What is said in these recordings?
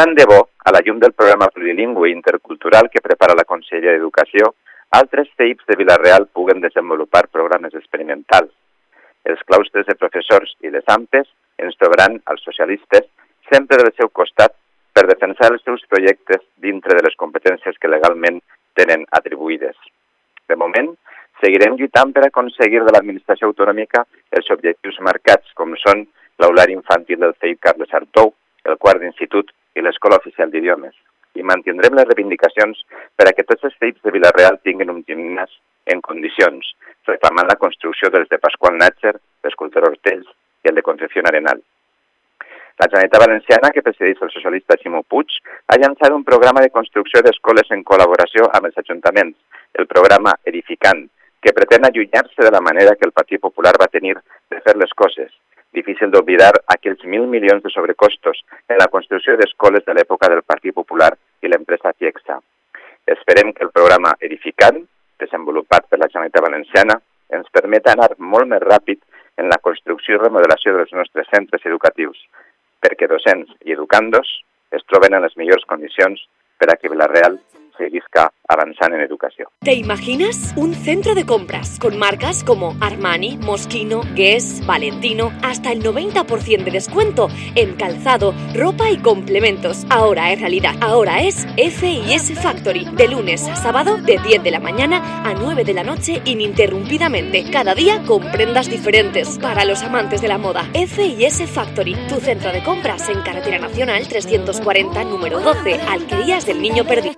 tant de bo, a la llum del programa plurilingüe i intercultural que prepara la Conselleria d'Educació, altres CEIPs de Vila-real puguen desenvolupar programes experimentals. Els claustres de professors i les AMPes ens trobaran als socialistes sempre del seu costat per defensar els seus projectes dintre de les competències que legalment tenen atribuïdes. De moment, seguirem lluitant per aconseguir de l'administració autonòmica els objectius marcats, com són l'aulari infantil del CEIP Carles Artou, el quart d'institut i l'Escola Oficial d'Idiomes. I mantindrem les reivindicacions per a que tots els CEIPs de Vila-real tinguin un gimnàs en condicions, reclamant la construcció dels de Pasqual Natger, l'Escultor Hortells i el de Concepción Arenal. La Generalitat Valenciana, que presideix el socialista Ximo Puig, ha llançat un programa de construcció d'escoles en col·laboració amb els ajuntaments, el programa Edificant, que pretén allunyar-se de la manera que el Partit Popular va tenir de fer les coses. Difícil d'oblidar aquells 1.000 milions de sobrecostos en la construcció d'escoles de l'època del Partit Popular i l'empresa Fiexa. Esperem que el programa Edificant, desenvolupat per la Generalitat Valenciana, ens permeta anar molt més ràpid en la construcció i remodelació dels nostres centres educatius, perquè docents i educandos es troben en les millors condicions per a que Vila-real seguisca avanzando en educación. ¿Te imaginas? Un centro de compras con marcas como Armani, Moschino, Guess, Valentino, hasta el 90% de descuento en calzado, ropa y complementos. Ahora es realidad. Ahora es F&S Factory. De lunes a sábado, de 10 de la mañana a 9 de la noche, ininterrumpidamente. Cada día con prendas diferentes. Para los amantes de la moda, F&S Factory. Tu centro de compras en Carretera Nacional 340, número 12, Alquerías del Niño Perdido.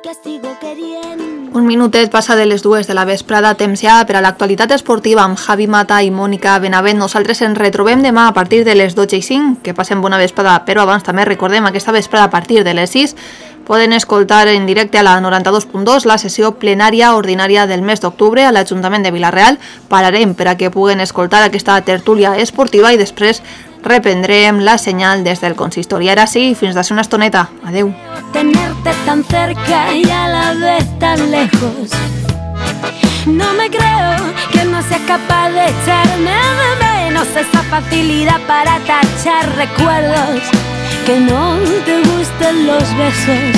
Un minutet passa de les 2 de la vesprada, temps ja per a l'actualitat esportiva amb Javi Mata i Mònica Benavent. Nosaltres ens retrobem demà a partir de les 12:05, que passem bona vesprada, però abans també recordem aquesta vesprada a partir de les 6 poden escoltar en directe a la 92.2 la sessió plenària ordinària del mes d'octubre a l'Ajuntament de Vila-real. Pararem per a que puguen escoltar aquesta tertúlia esportiva i després reprendrem la senyal des del consistori. Ara sí, fins d'ací una estoneta. Adeu. Tenerte tan cerca y a la vez tan lejos. No me creo que no seas capaz de echarme de menos, esa facilidad para tachar recuerdos, que no te gusten los besos.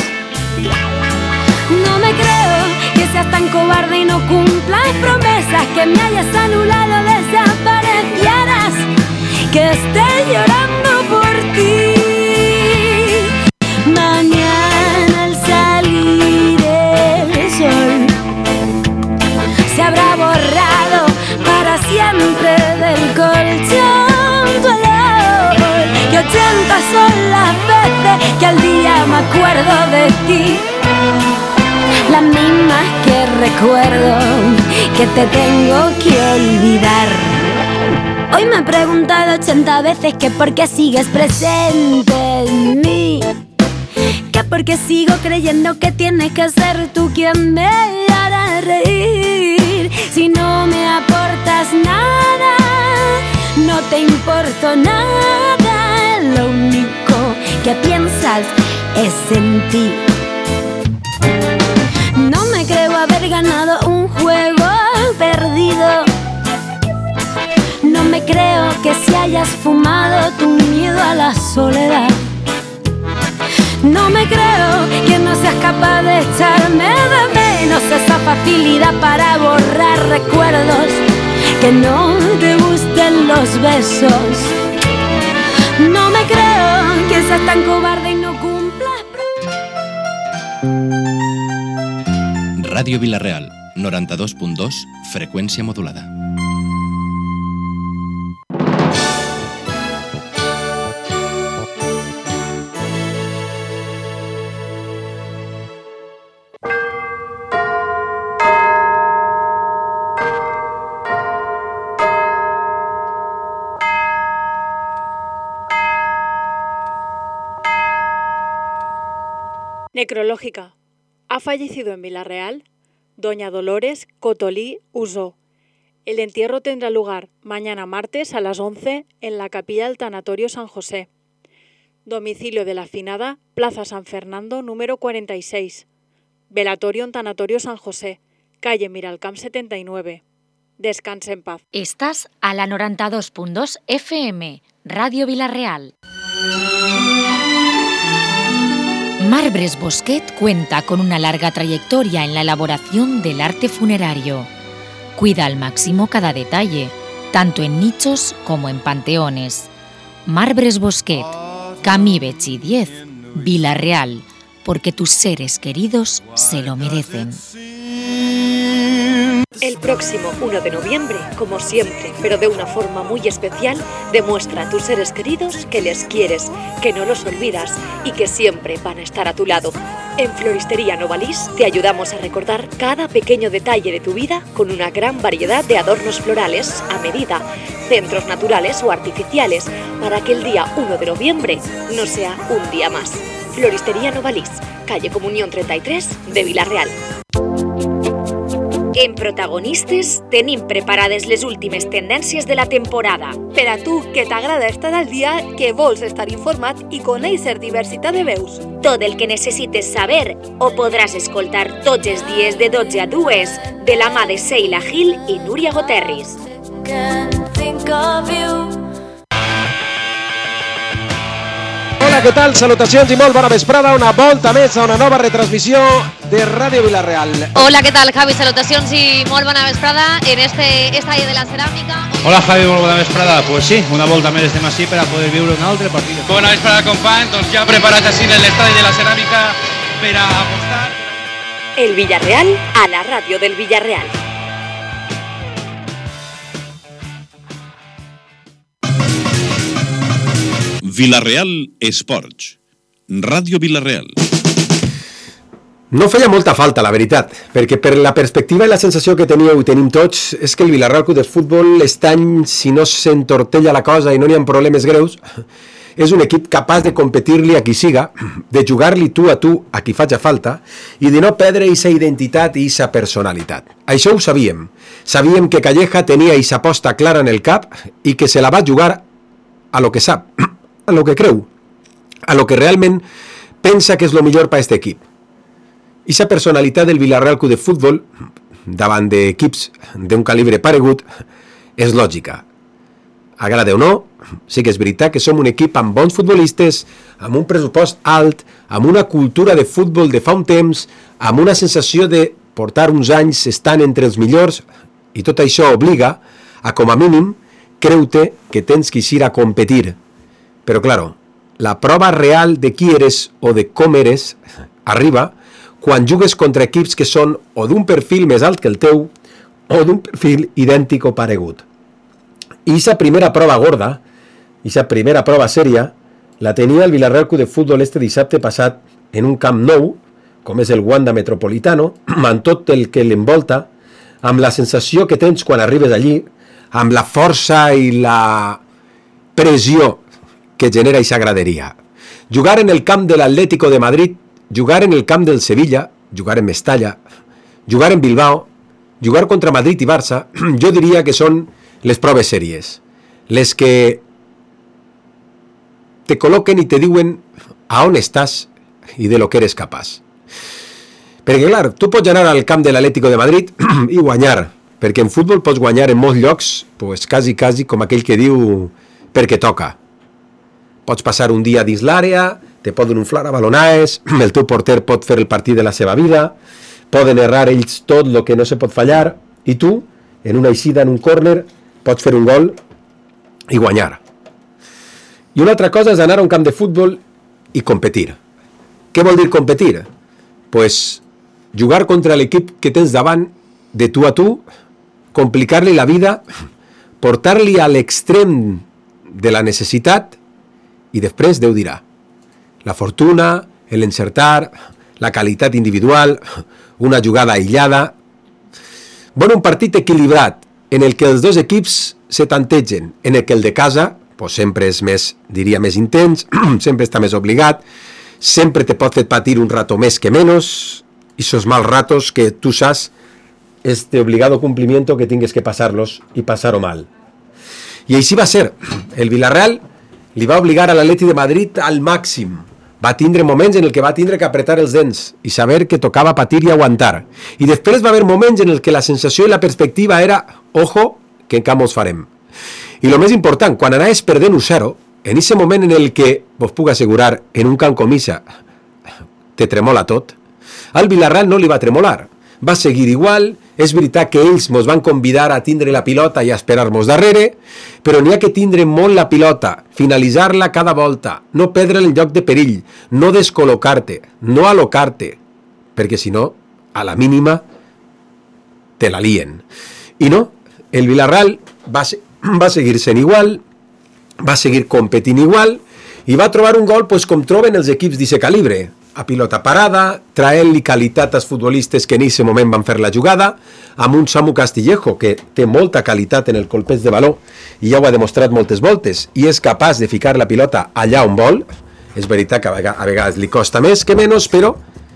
No me creo que seas tan cobarde y no cumplas promesas, que me hayas anulado, desaparecieras, que esté llorando por ti. Mañana al salir el sol se habrá borrado para siempre del colchón tu olor, y 80 son las veces que al día me acuerdo de ti, las mismas que recuerdo que te tengo que olvidar. Hoy me he preguntado 80 veces que por qué sigues presente en mí, que por qué sigo creyendo que tienes que ser tú quien me hará reír. Si no me aportas nada, no te importo nada, lo único que piensas es en ti. No me creo haber ganado un juego perdido, no me creo que si hayas fumado tu miedo a la soledad. No me creo que no seas capaz de echarme de menos, esa facilidad para borrar recuerdos, que no te gusten los besos. No me creo que seas tan cobarde y no cumplas. Ràdio Vila-real, 92.2, freqüència modulada. Necrológica. Ha fallecido en Vila-real doña Dolores Cotolí Usó. El entierro tendrá lugar mañana martes a las 11 en la capilla del Tanatorio San José. Domicilio de la finada, Plaza San Fernando, número 46. Velatorio en Tanatorio San José, calle Miralcamp 79. Descanse en paz. Estás a la 92.2 FM, Radio Vila-real. Marbres Bosquet cuenta con una larga trayectoria en la elaboración del arte funerario. Cuida al máximo cada detalle, tanto en nichos como en panteones. Marbres Bosquet, Camí Betxí 10, Vila-real, porque tus seres queridos se lo merecen. El próximo 1 de noviembre, como siempre, pero de una forma muy especial, demuestra a tus seres queridos que les quieres, que no los olvidas y que siempre van a estar a tu lado. En Floristería Novalís te ayudamos a recordar cada pequeño detalle de tu vida con una gran variedad de adornos florales a medida, centros naturales o artificiales, para que el día 1 de noviembre no sea un día más. Floristería Novalís, calle Comunión 33 de Vila-real. En Protagonistes tenim preparades les últimes tendències de la temporada. Per a tu, que t'agrada estar al dia, que vols estar informat i conèixer diversitat de veus. Tot el que necessites saber ho podràs escoltar tots els dies de 12 a 2 de la mà de Seila Gil i Núria Goterris. Hola, què tal? Salutacions i molt bona vesprada. Una volta més a una nova retransmissió de Ràdio Vila-real. Hola, ¿qué tal, Javi? Salutacions i molt bona vesprada en este estadi de la ceràmica. Hola, Javi, molt bona vesprada. Pues sí, una volta més estem així per a poder viure un altre partit. Bona vesprada, companys. Doncs ja preparats així en l'estadi de la ceràmica per a apostar. El Villarreal a la ràdio del Villarreal. Vila-real Esports. Ràdio Vila-real. No feia molta falta, la veritat, perquè per la perspectiva i la sensació que teníeu i tenim tots és que el Vila-real Club de Futbol aquest any, si no s'entortella la cosa i no n'hi ha problemes greus, és un equip capaç de competir-li a qui siga, de jugar-li tu a qui faci falta i de no perdre aquesta identitat i aquesta personalitat. Això ho sabíem. Sabíem que Calleja tenia aquesta aposta clara en el cap i que se la va jugar a lo que sap, a lo que creu, a lo que realment pensa que és lo millor per a aquest equip. I la personalitat del Vila-real Club de Futbol davant d'equips d'un calibre paregut és lògica. Agrada o no, sí que és veritat que som un equip amb bons futbolistes, amb un pressupost alt, amb una cultura de futbol de fa un temps, amb una sensació de portar uns anys estant entre els millors, i tot això obliga a, com a mínim, creu-te que tens que ir a competir. Però, claro, la prova real de qui eres o de com eres arriba quan jugues contra equips que són o d'un perfil més alt que el teu o d'un perfil idèntic o paregut. I aquesta primera prova gorda, aquesta primera prova sèria, la tenia el Vila-real Club de Futbol este dissabte passat en un camp nou, com és el Wanda Metropolitano, amb tot el que l'envolta, amb la sensació que tens quan arribes allí, amb la força i la pressió que genera aquesta graderia. Jugar en el camp de l'Atlético de Madrid, jugar en el camp del Sevilla, jugar en Mestalla, jugar en Bilbao, jugar contra Madrid i Barça, jo diria que són les proves sèries, les que te col·loquen i te diuen a on estàs i de lo que eres capaç. Perquè, clar, tu pots anar al camp de l'Atlético de Madrid i guanyar, perquè en futbol pots guanyar en molts llocs, pues, quasi com aquell que diu perquè toca. Pots passar un dia dins l'àrea, te poden inflar a balonades, el teu porter pot fer el partit de la seva vida, poden errar ells tot el que no se pot fallar, i tu, en una eixida, en un córner, pots fer un gol i guanyar. I una altra cosa és anar a un camp de futbol i competir. Què vol dir competir? Pues jugar contra l'equip que tens davant de tu a tu, complicar-li la vida, portar-li a l'extrem de la necessitat i després Déu dirà. La fortuna, l'encertar, la qualitat individual, una jugada aïllada. Bueno, un partit equilibrat en el que els dos equips se tantegen, en el que el de casa pues sempre és més, diria, més intens, sempre està més obligat, sempre te pot fer patir un rato més que menys, i esos mals ratos que tu saps este obligado cumplimiento que tingues que passar-los i passar-ho mal. I així va ser. El Vila-real li va obligar a l'Atleti de Madrid al màxim. Va tindre moments en el que va tindre que apretar els dents i saber que tocava patir i aguantar. I després va haver moments en el que la sensació i la perspectiva era ojo, que encara mos farem. I el més important, quan anaves perdent 1-0, en aquest moment en el que vos puc assegurar, en un camp com Issa, te tremola tot. Al Villarreal no li va tremolar, va seguir igual. És veritat que ells ens van convidar a tindre la pilota i a esperar-nos darrere, però n'hi ha que tindre molt la pilota, finalitzar-la cada volta, no perdre el lloc de perill, no descol·locar-te, no alocar-te, perquè si no, a la mínima, te la lien. I no, el Villarreal va seguir sent igual, va seguir competint igual, i va trobar un gol pues, com troben els equips d'aquest calibre, a pilota parada, traient-li qualitat als futbolistes que en aquest moment van fer la jugada, amb un Samu Castillejo que té molta qualitat en el colpeig de baló i ja ho ha demostrat moltes voltes i és capaç de ficar la pilota allà on vol. És veritat que a vegades li costa més que menys, però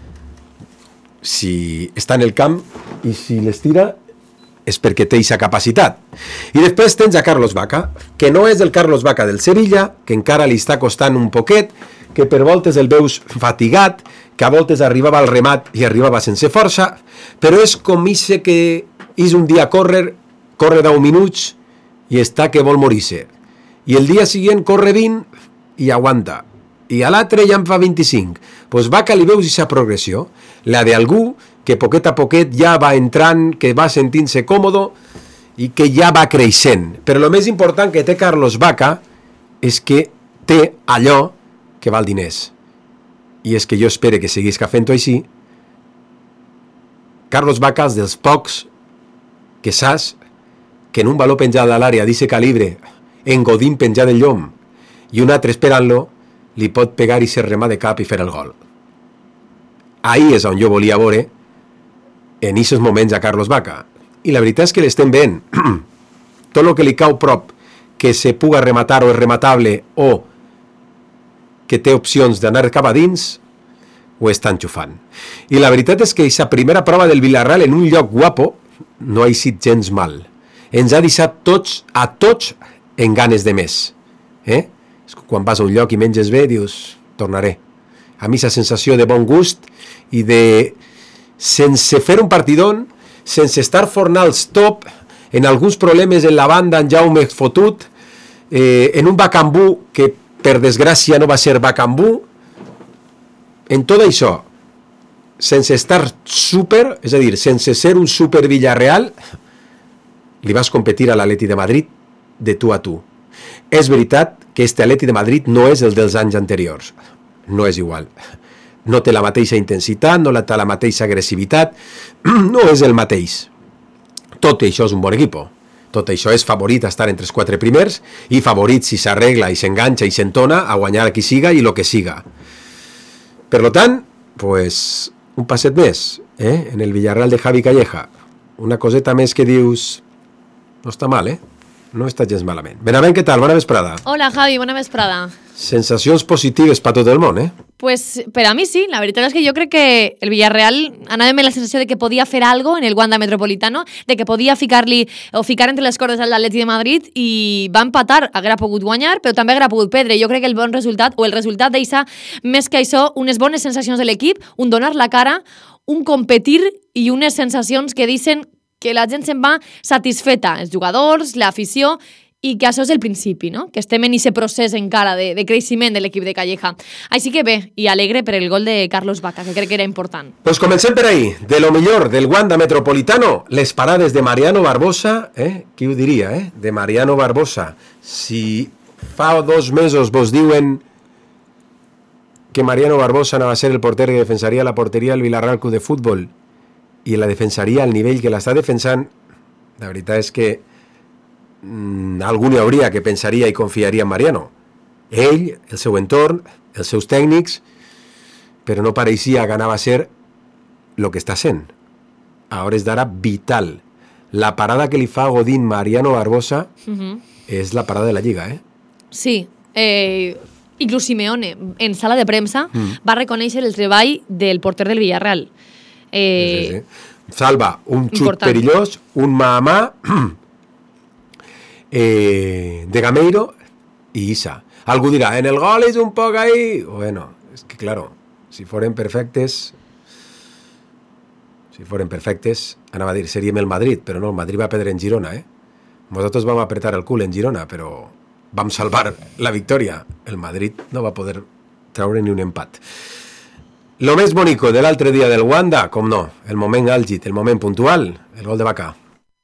si està en el camp i si les tira és perquè té aquesta capacitat. I després tens a Carlos Vaca, que no és el Carlos Vaca del Sevilla, que encara li està costant un poquet, que per voltes el veus fatigat, que a voltes arribava al remat i arribava sense força, però és com ixe que és un dia corre 10 minuts i està que vol morir-se. I el dia següent corre 20 i aguanta. I a l'altre ja en fa 25. Doncs Vaca li veus aquesta progressió, la d'algú que poquet a poquet ja va entrant, que va sentint-se còmodo i que ja va creixent. Però el més important que té Carlos Vaca és que té allò que val diners. I és que jo espero que seguisca fent-ho així. Carlos Vaca és dels pocs que saps que en un baló penjat a l'àrea d'aquest calibre, en Godín penjat del llom, i un altre esperant-lo, li pot pegar i ser remar de cap i fer el gol. Ahí és on jo volia veure en aquests moments a Carlos Vaca. I la veritat és que l'estem veient. Tot el que li cau prop que se puga rematar o és rematable o que té opcions d'anar cap a dins, ho està enxufant. I la veritat és que aquesta primera prova del Villarreal en un lloc guapo no ha sigut gens mal. Ens ha deixat a tots en ganes de més. Quan vas a un lloc i menges bé, dius, tornaré. A mi aquesta sensació de bon gust i de, sense fer un partidón, sense estar fornals top, en alguns problemes en la banda, en Jaume fotut, en un Bacambú que per desgràcia no va ser Bacambú, en tot això, sense estar super, és a dir, sense ser un super Villarreal, li vas competir a l'Atleti de Madrid de tu a tu. És veritat que este Atleti de Madrid no és el dels anys anteriors, no és igual. No té la mateixa intensitat, no té la mateixa agressivitat, no és el mateix. Tot això és un bon equip. Tot això és favorit a estar entre els 4 primers i favorit si s'arregla i s'enganxa i s'entona a guanyar a qui siga i lo que siga. Per lo tant, pues, un passet més, en el Villarreal de Javi Calleja. Una coseta més que dius, no està mal, no està gens malament. Benavent, què tal? Bona vesprada. Hola, Javi, bona vesprada. Sensacions positives per tot el món, Pues per a mi sí, la veritat és que jo crec que el Villarreal anàvem amb la sensació de que podia fer algo en el Wanda Metropolitano, de que podia ficar entre les cordes al Atleti de Madrid i va empatar, haguera pogut guanyar, però també haguera pogut perdre. Jo crec que el bon resultat, o el resultat deixa més que això, unes bones sensacions de l'equip, un donar la cara, un competir i unes sensacions que deixen que la gent se'n va satisfeta, els jugadors, l'afició, i que això és el principi, no? Que estem en aquest procés encara de creixement de l'equip de Calleja. Així que bé, i alegre per el gol de Carlos Vaca, que crec que era important. Pues comencem per ahí. De lo millor del Wanda Metropolitano, les parades de Mariano Barbosa, qui ho diria, de Mariano Barbosa. Si fa 2 mesos vos diuen que Mariano Barbosa anava a ser el porter que defensaria la porteria del Villarreal Club de Futbol i la defensaria al nivell que l'està defensant, la veritat és que algú n'hi hauria que pensaria i confiaria en Mariano. Ell, el seu entorn, els seus tècnics, però no pareixia que anava a ser el que està sent. A hores d'ara, vital. La parada que li fa Godín Mariano Barbosa és la parada de la Lliga, Sí, inclús Simeone, en sala de premsa, va reconèixer el treball del porter del Villarreal. Sí. Salva un xut perillós, un mà de Gameiro y Isa. Algú dirà, en el gol és un poc ahí. Bueno, es que claro, si foren perfectes, anava a dir, seríem el Madrid, però no, el Madrid va perdre en Girona, Nosaltres vam apretar el cul en Girona, però vam salvar la victòria. El Madrid no va poder treure ni un empat. Lo més bonico de l'altre dia del Wanda, com no, el moment àlgid, el moment puntual, el gol de Vaca.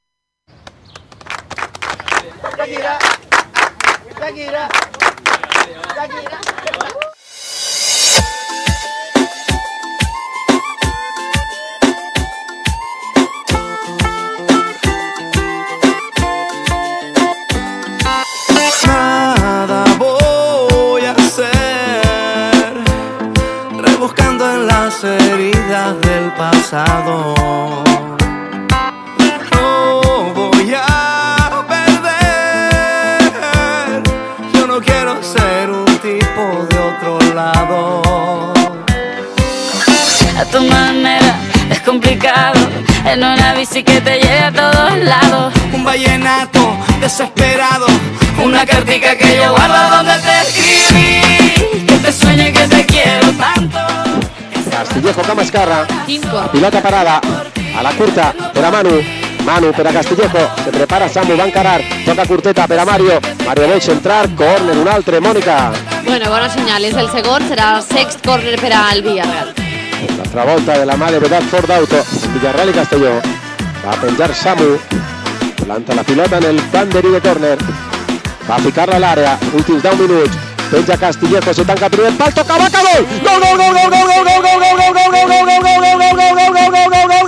Nada voy a hacer, rebuscando en las heridas del pasado. No voy a perder, yo no quiero ser un tipo de otro lado. A tu manera es complicado, en una bici que te lleve a todos lados. Un vallenato desesperado, una cartica que yo guardo donde te escribí, que te sueñe que te quiero tanto. Castillejo cap esquerra, 5. pilota parada, a la curta per a Manu per a Castillejo, se prepara Samu, va encarar, toca curteta per a Mario vol centrar, córner un altre, Mònica. Bueno, bona senyal, és el segon, serà sext córner per al Villarreal. L'altra volta de la mà de Vedat Fort d'Auto, Villarreal i Castelló, va a penjar Samu, planta la pilota en el banderí de córner, va a ficar-la a l'àrea, últims 10 minuts, penja Castillejo, se tanca primer pal, toca Vaca, gol! Gol, gol, gol, gol, gol, gol, gol, gol, gol, gol, gol, gol, gol, gol, gol, gol, gol, gol, gol,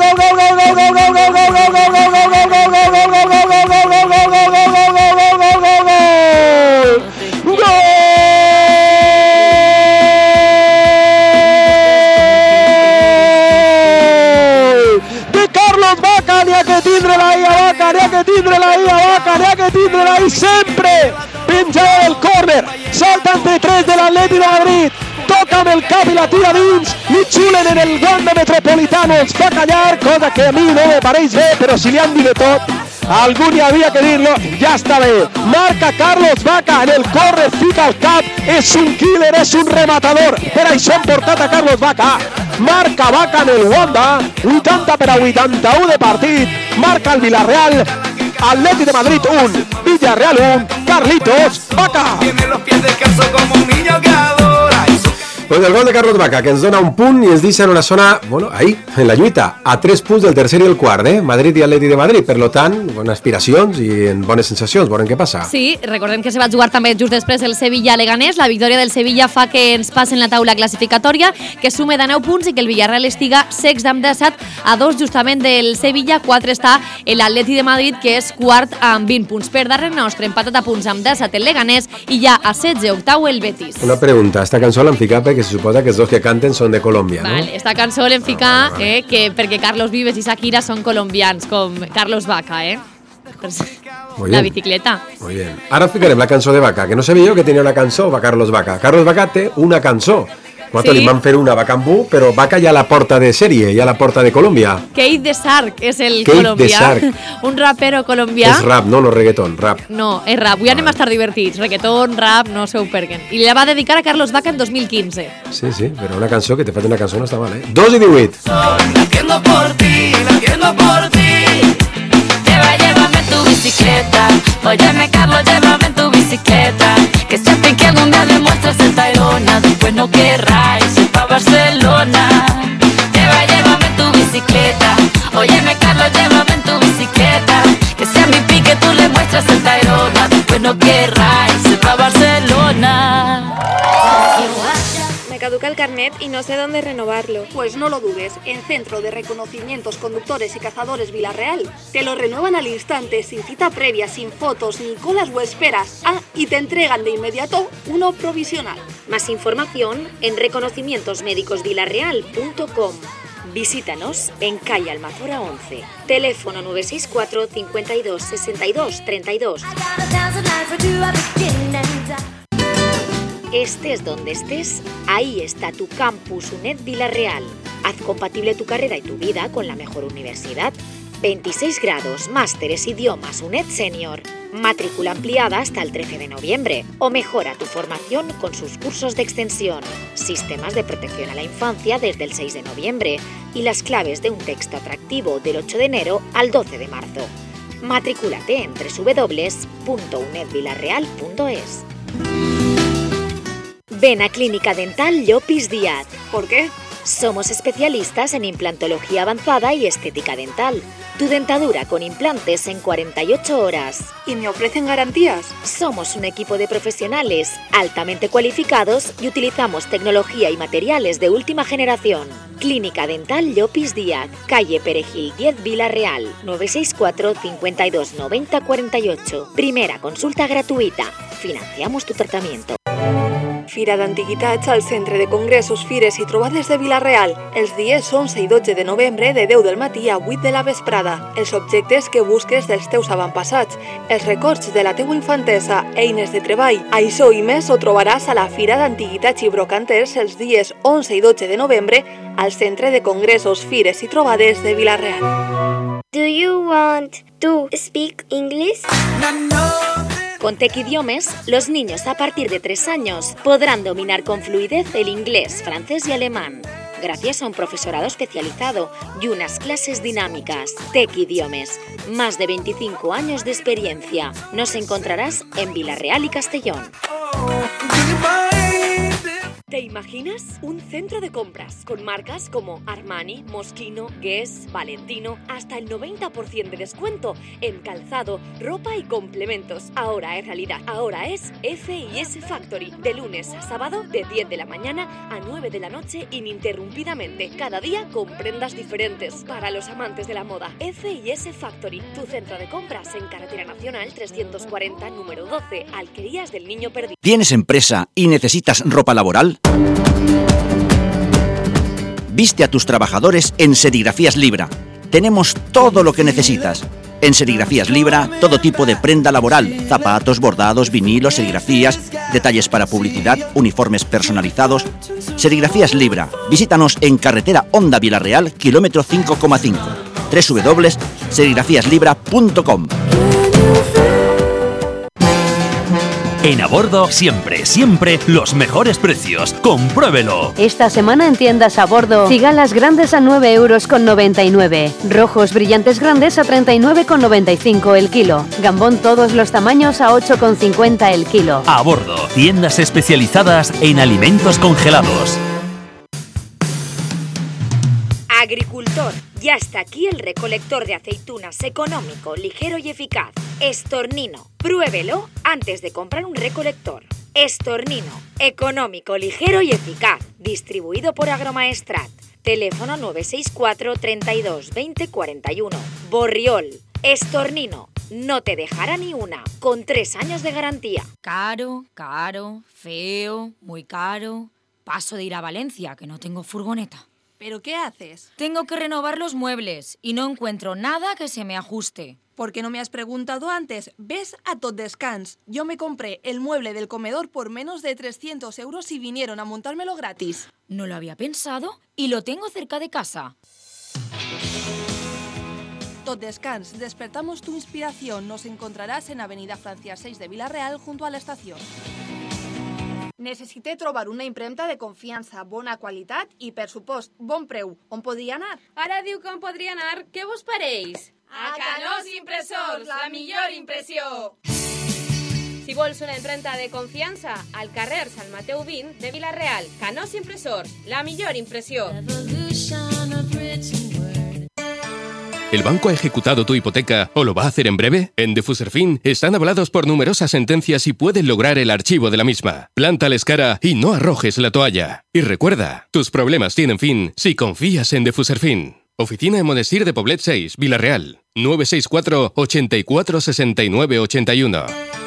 tindre-la ahí sempre, penjada del córner, salta entre 3 de l'Atleti de Madrid, toca amb el cap i la tira dins, i xulen en el Wanda Metropolitano, ens fa callar, cosa que a mi no me pareix bé, però si li han dit de tot, algú hi havia que dir-lo, ja està bé. Marca Carlos Vaca en el córner, fica el cap, és un killer, és un rematador, per això han portat a Carlos Vaca. Marca Vaca en el Wanda, 80-81 de partit, marca el Villarreal, Atleti de Madrid 1, Villarreal 1, Carlitos Vaca. Tiene los pies descalzos como un niño que adora. Pues el gol de Carlos Vaca, que ens dona un punt i ens deixa en una zona, bueno, ahí, en la lluita, a 3 punts del tercer i el quart, Madrid i Atleti de Madrid, per lo tant, bones aspiracions i en bones sensacions, veurem què passa. Sí, recordem que se va jugar també just després el Sevilla-Leganés, la victòria del Sevilla fa que ens passen la taula classificatòria, que sume de 9 punts i que el Villarreal estiga sext amb 17, a 2 justament del Sevilla, 4 està l'Atleti de Madrid, que és quart amb 20 punts. Per darrere nostre, empatat a punts amb 17 el Leganés i ja a 16 octau el Betis. Una pregunta, esta cançó l'han ficat perquè se suposa que els dos que canten són de Colòmbia, no? Vale, esta cançó l'hem ficat que perquè Carlos Vives i Shakira són colombians, com Carlos Vaca, la bicicleta. Muy bien. Ara ficarem la cançó de Vaca, que no sabia jo que tenia una cançó, va Carlos Vaca. Carlos Vaca té una cançó. Nosaltres li vam fer una Bacambú, però Vaca ja la porta de sèrie, ja la porta de Colòmbia. Kate de Sark és el colombià. Un rapero colombià. És rap, no reggaeton, rap. No, és rap. Avui anem a estar divertits. Reggaeton, rap, no sé ho perguen. I la va dedicar a Carlos Vaca en 2015. Sí, però una cançó, que te fa una cançó no està mal, 2 i 18. Latiendo por ti, Llévame tu bicicleta, óyeme Carlos, llévame en tu bicicleta, que siempre que algún día demuestres el Tayrona, después no querrás irse pa' Barcelona. Llévame en tu bicicleta, óyeme Carlos, llévame en tu bicicleta, que si a mi pique tú le muestras el Tayrona, después no querrás irse pa' Barcelona. Caduca el carnet y no sé dónde renovarlo. Pues no lo dudes, en Centro de Reconocimientos Conductores y Cazadores Villarreal te lo renuevan al instante, sin cita previa, sin fotos, ni colas o esperas. Y te entregan de inmediato uno provisional. Más información en reconocimientosmédicosvillarreal.com. Visítanos en calle Almazora 11. Teléfono 964 52 62 32. Estés donde estés, ahí está tu campus UNED Villarreal. Haz compatible tu carrera y tu vida con la mejor universidad. 26 grados, másteres, idiomas, UNED Senior. Matrícula ampliada hasta el 13 de noviembre. O mejora tu formación con sus cursos de extensión. Sistemas de protección a la infancia desde el 6 de noviembre. Y las claves de un texto atractivo del 8 de enero al 12 de marzo. Matricúlate en www.unedvillarreal.es. Ven a Clínica Dental Llopis Díaz. ¿Por qué? Somos especialistas en implantología avanzada y estética dental. Tu dentadura con implantes en 48 horas. ¿Y me ofrecen garantías? Somos un equipo de profesionales altamente cualificados y utilizamos tecnología y materiales de última generación. Clínica Dental Llopis Díaz, calle Perejil 10, Vila-real, 964 52 90 48. Primera consulta gratuïta. Financiamos tu tratamiento. Fira d'Antiguitats al Centre de Congressos, Fires i Trobades de Vila-real, els dies 11 i 12 de novembre de 10 del matí a 8 de la vesprada. Els objectes que busques dels teus avantpassats, els records de la teua infantesa, eines de treball. Això i més ho trobaràs a la Fira d'Antiguitats i Brocanters els dies 11 i 12 de novembre al Centre de Congressos, Fires i Trobades de Vila-real. Do you want to speak English? Con Tec Idiomes, los niños a partir de 3 años podrán dominar con fluidez el inglés, francés y alemán, gracias a un profesorado especializado y unas clases dinámicas. Tec Idiomes, más de 25 años de experiencia. Nos encontrarás en Vila-real y Castellón. ¿Te imaginas? Un centro de compras con marcas como Armani, Moschino, Guess, Valentino, hasta el 90% de descuento en calzado, ropa y complementos. Ahora es realidad. Ahora es F&S Factory, de lunes a sábado de 10 de la mañana a 9 de la noche ininterrumpidamente. Cada día con prendas diferentes. Para los amantes de la moda, F&S Factory, tu centro de compras en Carretera Nacional 340, número 12, Alquerías del Niño Perdido. ¿Tienes empresa y necesitas ropa laboral? Viste a tus trabajadores en Serigrafías Libra. Tenemos todo lo que necesitas. En Serigrafías Libra, todo tipo de prenda laboral, zapatos, bordados, vinilos, serigrafías, detalles para publicidad, uniformes personalizados. Serigrafías Libra. Visítanos en Carretera Honda Vila-real, kilómetro 5,5. www.serigrafiaslibra.com. En Abordo, siempre, siempre, los mejores precios. ¡Compruébelo! Esta semana en tiendas Abordo, cigalas grandes a 9,99 €. Rojos brillantes grandes a 39,95 el kilo. Gambón todos los tamaños a 8,50 el kilo. Abordo, tiendas especializadas en alimentos congelados. Agricultor, ya está aquí el recolector de aceitunas económico, ligero y eficaz. Estornino, pruébelo antes de comprar un recolector. Estornino, económico, ligero y eficaz. Distribuido por Agromaestrat. Teléfono 964 32 20 41. Borriol, Estornino, no te dejará ni una, con 3 años de garantía. Caro, feo, muy caro. Paso de ir a Valencia, que no tengo furgoneta. ¿Pero qué haces? Tengo que renovar los muebles y no encuentro nada que se me ajuste. ¿Por qué no me has preguntado antes? Ves a Tot Descans. Yo me compré el mueble del comedor por menos de 300 € y vinieron a montármelo gratis. No lo había pensado y lo tengo cerca de casa. Tot Descans, despertamos tu inspiración. Nos encontrarás en Avenida Francia 6 de Vila-real, junto a la estación. Necessité trobar una impremta de confiança, bona qualitat i, per supost, bon preu. On podria anar? Ara diu que on podria anar. Què vos pareix? A Canós Impressors, la millor impressió! Si vols una impremta de confiança, al carrer Sant Mateu 20 de Vila-real. Canós Impressors, la millor impressió! ¿El banco ha ejecutado tu hipoteca o lo va a hacer en breve? En Defuserfin están avalados por numerosas sentencias y pueden lograr el archivo de la misma. Plántales cara y no arrojes la toalla. Y recuerda, tus problemas tienen fin si confías en Defuserfin. Oficina en Monestir de Poblet 6, Vila-real. 964 84 69 81.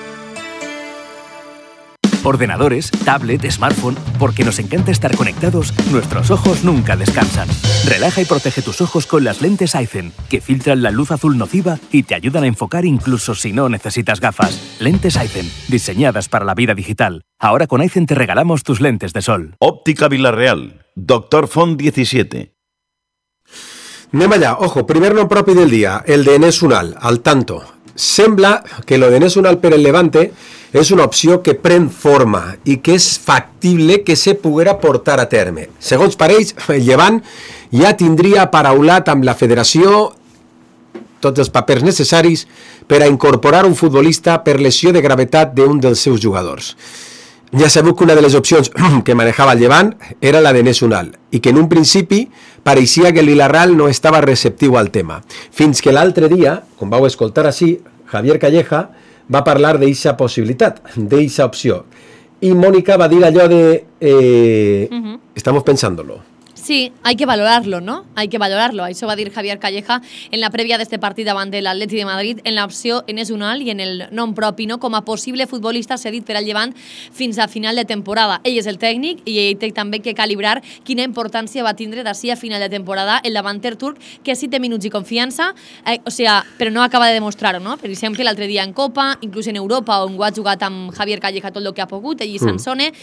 Ordenadores, tablet, smartphone, porque nos encanta estar conectados, nuestros ojos nunca descansan. Relaja y protege tus ojos con las lentes Aizen, que filtran la luz azul nociva y te ayudan a enfocar incluso si no necesitas gafas. Lentes Aizen, diseñadas para la vida digital. Ahora con Aizen te regalamos tus lentes de sol. Óptica Vila-real, Doctor Font 17. Anem allà, ojo, primer nom propi del dia, el de Enes Unal, al tanto. Sembla que lo de Enes Unal per el Levante és una opció que pren forma i que és factible que se poguera portar a terme. Segons pareix, el Llevant ja tindria paraulat amb la federació tots els papers necessaris per a incorporar un futbolista per lesió de gravetat d'un dels seus jugadors. ja sabeu que una de les opcions que manejava el Llevant era la de Enes Unal i que en un principi pareixia que el Villarreal no estava receptiu al tema. Fins que l'altre dia, com vau escoltar així, Javier Calleja va parlar d'eixa possibilitat, d'eixa opció. I Mónica va dir allò de... Estamos pensándolo. Sí, hay que valorarlo, ¿no? Hay que valorarlo. Això va dir Javier Calleja en la prèvia d'este partit davant de l'Atleti de Madrid, en l'opció Enes Unal i en el nom propi, no? Com a possible futbolista cedit per al Llevant fins a final de temporada. Ell és el tècnic i ell té també que calibrar quina importància va tindre d'ací a final de temporada el davanter turc, que sí té minuts i confiança, però no acaba de demostrar-ho, no? Per exemple, l'altre dia en Copa, inclús en Europa, on ha jugat amb Javier Calleja tot el que ha pogut, ell i Sansone.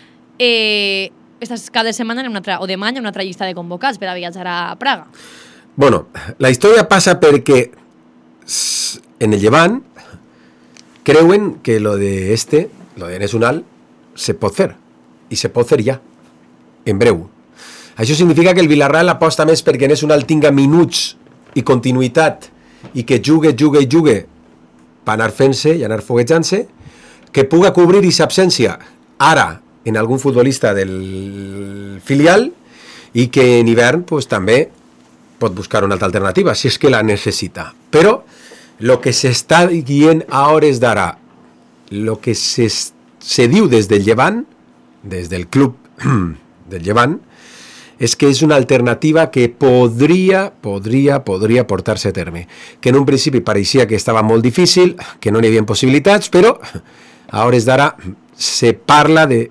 Cada setmana o demà hi ha una altra llista de convocats per a viatjar a Praga. Bueno, la història passa perquè en el Llevant creuen que lo de Enes Unal se pot fer i se pot fer ja, en breu. Això significa que el Villarreal aposta més perquè Enes Unal tinga minuts i continuïtat i que jugue per anar fent-se i anar foguejant-se, que puga cobrir aquesta absència ara en algun futbolista del filial i que en hivern pues, també pot buscar una altra alternativa si és que la necessita. Però lo que s'està dient a hores d'ara, lo que se diu des del Llevant, des del club del Llevant, és que és una alternativa que podria portar-se a terme. Que en un principi pareixia que estava molt difícil, que no n'hi havia possibilitats, però a hores d'ara se parla de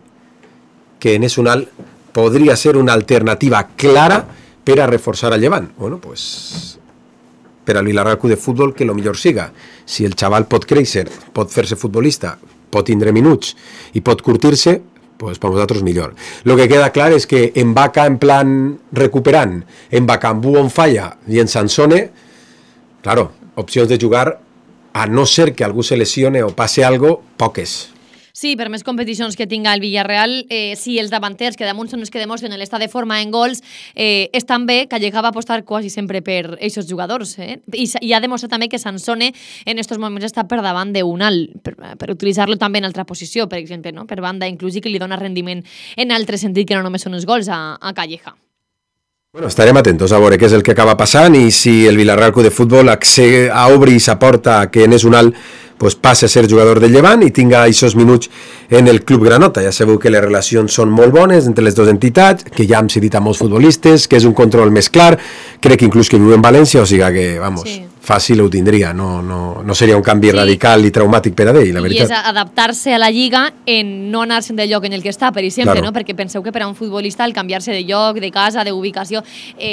que Enes Unal podria ser una alternativa clara per a reforçar el Llevant. Bueno, pues, per al Villarreal Club de Futbol que lo millor siga. Si el xaval pot créixer, pot fer-se futbolista, pot tindre minuts i pot curtir-se, pues per nosaltres millor. Lo que queda clar és que en Vaca en plan recuperant, en Bacambú on falla i en Sansone, claro, opcions de jugar, a no ser que algú se lesione o passe algo, poques. Sí, per més competicions que tinga el Villarreal, sí, els davanters, que damunt són els que demostren l'estat de forma en gols, estan bé, Calleja va apostar quasi sempre per aquests jugadors. I ha demostrat també que Sansone en aquests moments està per davant d'Unal, per utilitzar-lo també en altra posició, per exemple, no? Per banda, inclús i que li dona rendiment en altre sentit que no només són els gols a Calleja. Bueno, estarem atentos a veure què és el que acaba passant i si el Villarreal Club de Futbol obri i s'aporta que Enes Unal pues passe a ser jugador del Llevant i tinga aquests minuts en el Club Granota. Ja sabeu que les relacions són molt bones entre les dues entitats, que ja hem cedit a molts futbolistes, que és un control més clar, crec que inclús que viu en València, o sigui que, vamos, sí, fàcil ho tindria, no seria un canvi radical i traumàtic per a ell, la veritat. I és adaptar-se a la Lliga en no anar-se'n del lloc en el que està, per exemple, no? Perquè penseu que per a un futbolista el canviar-se de lloc, de casa, d'ubicació,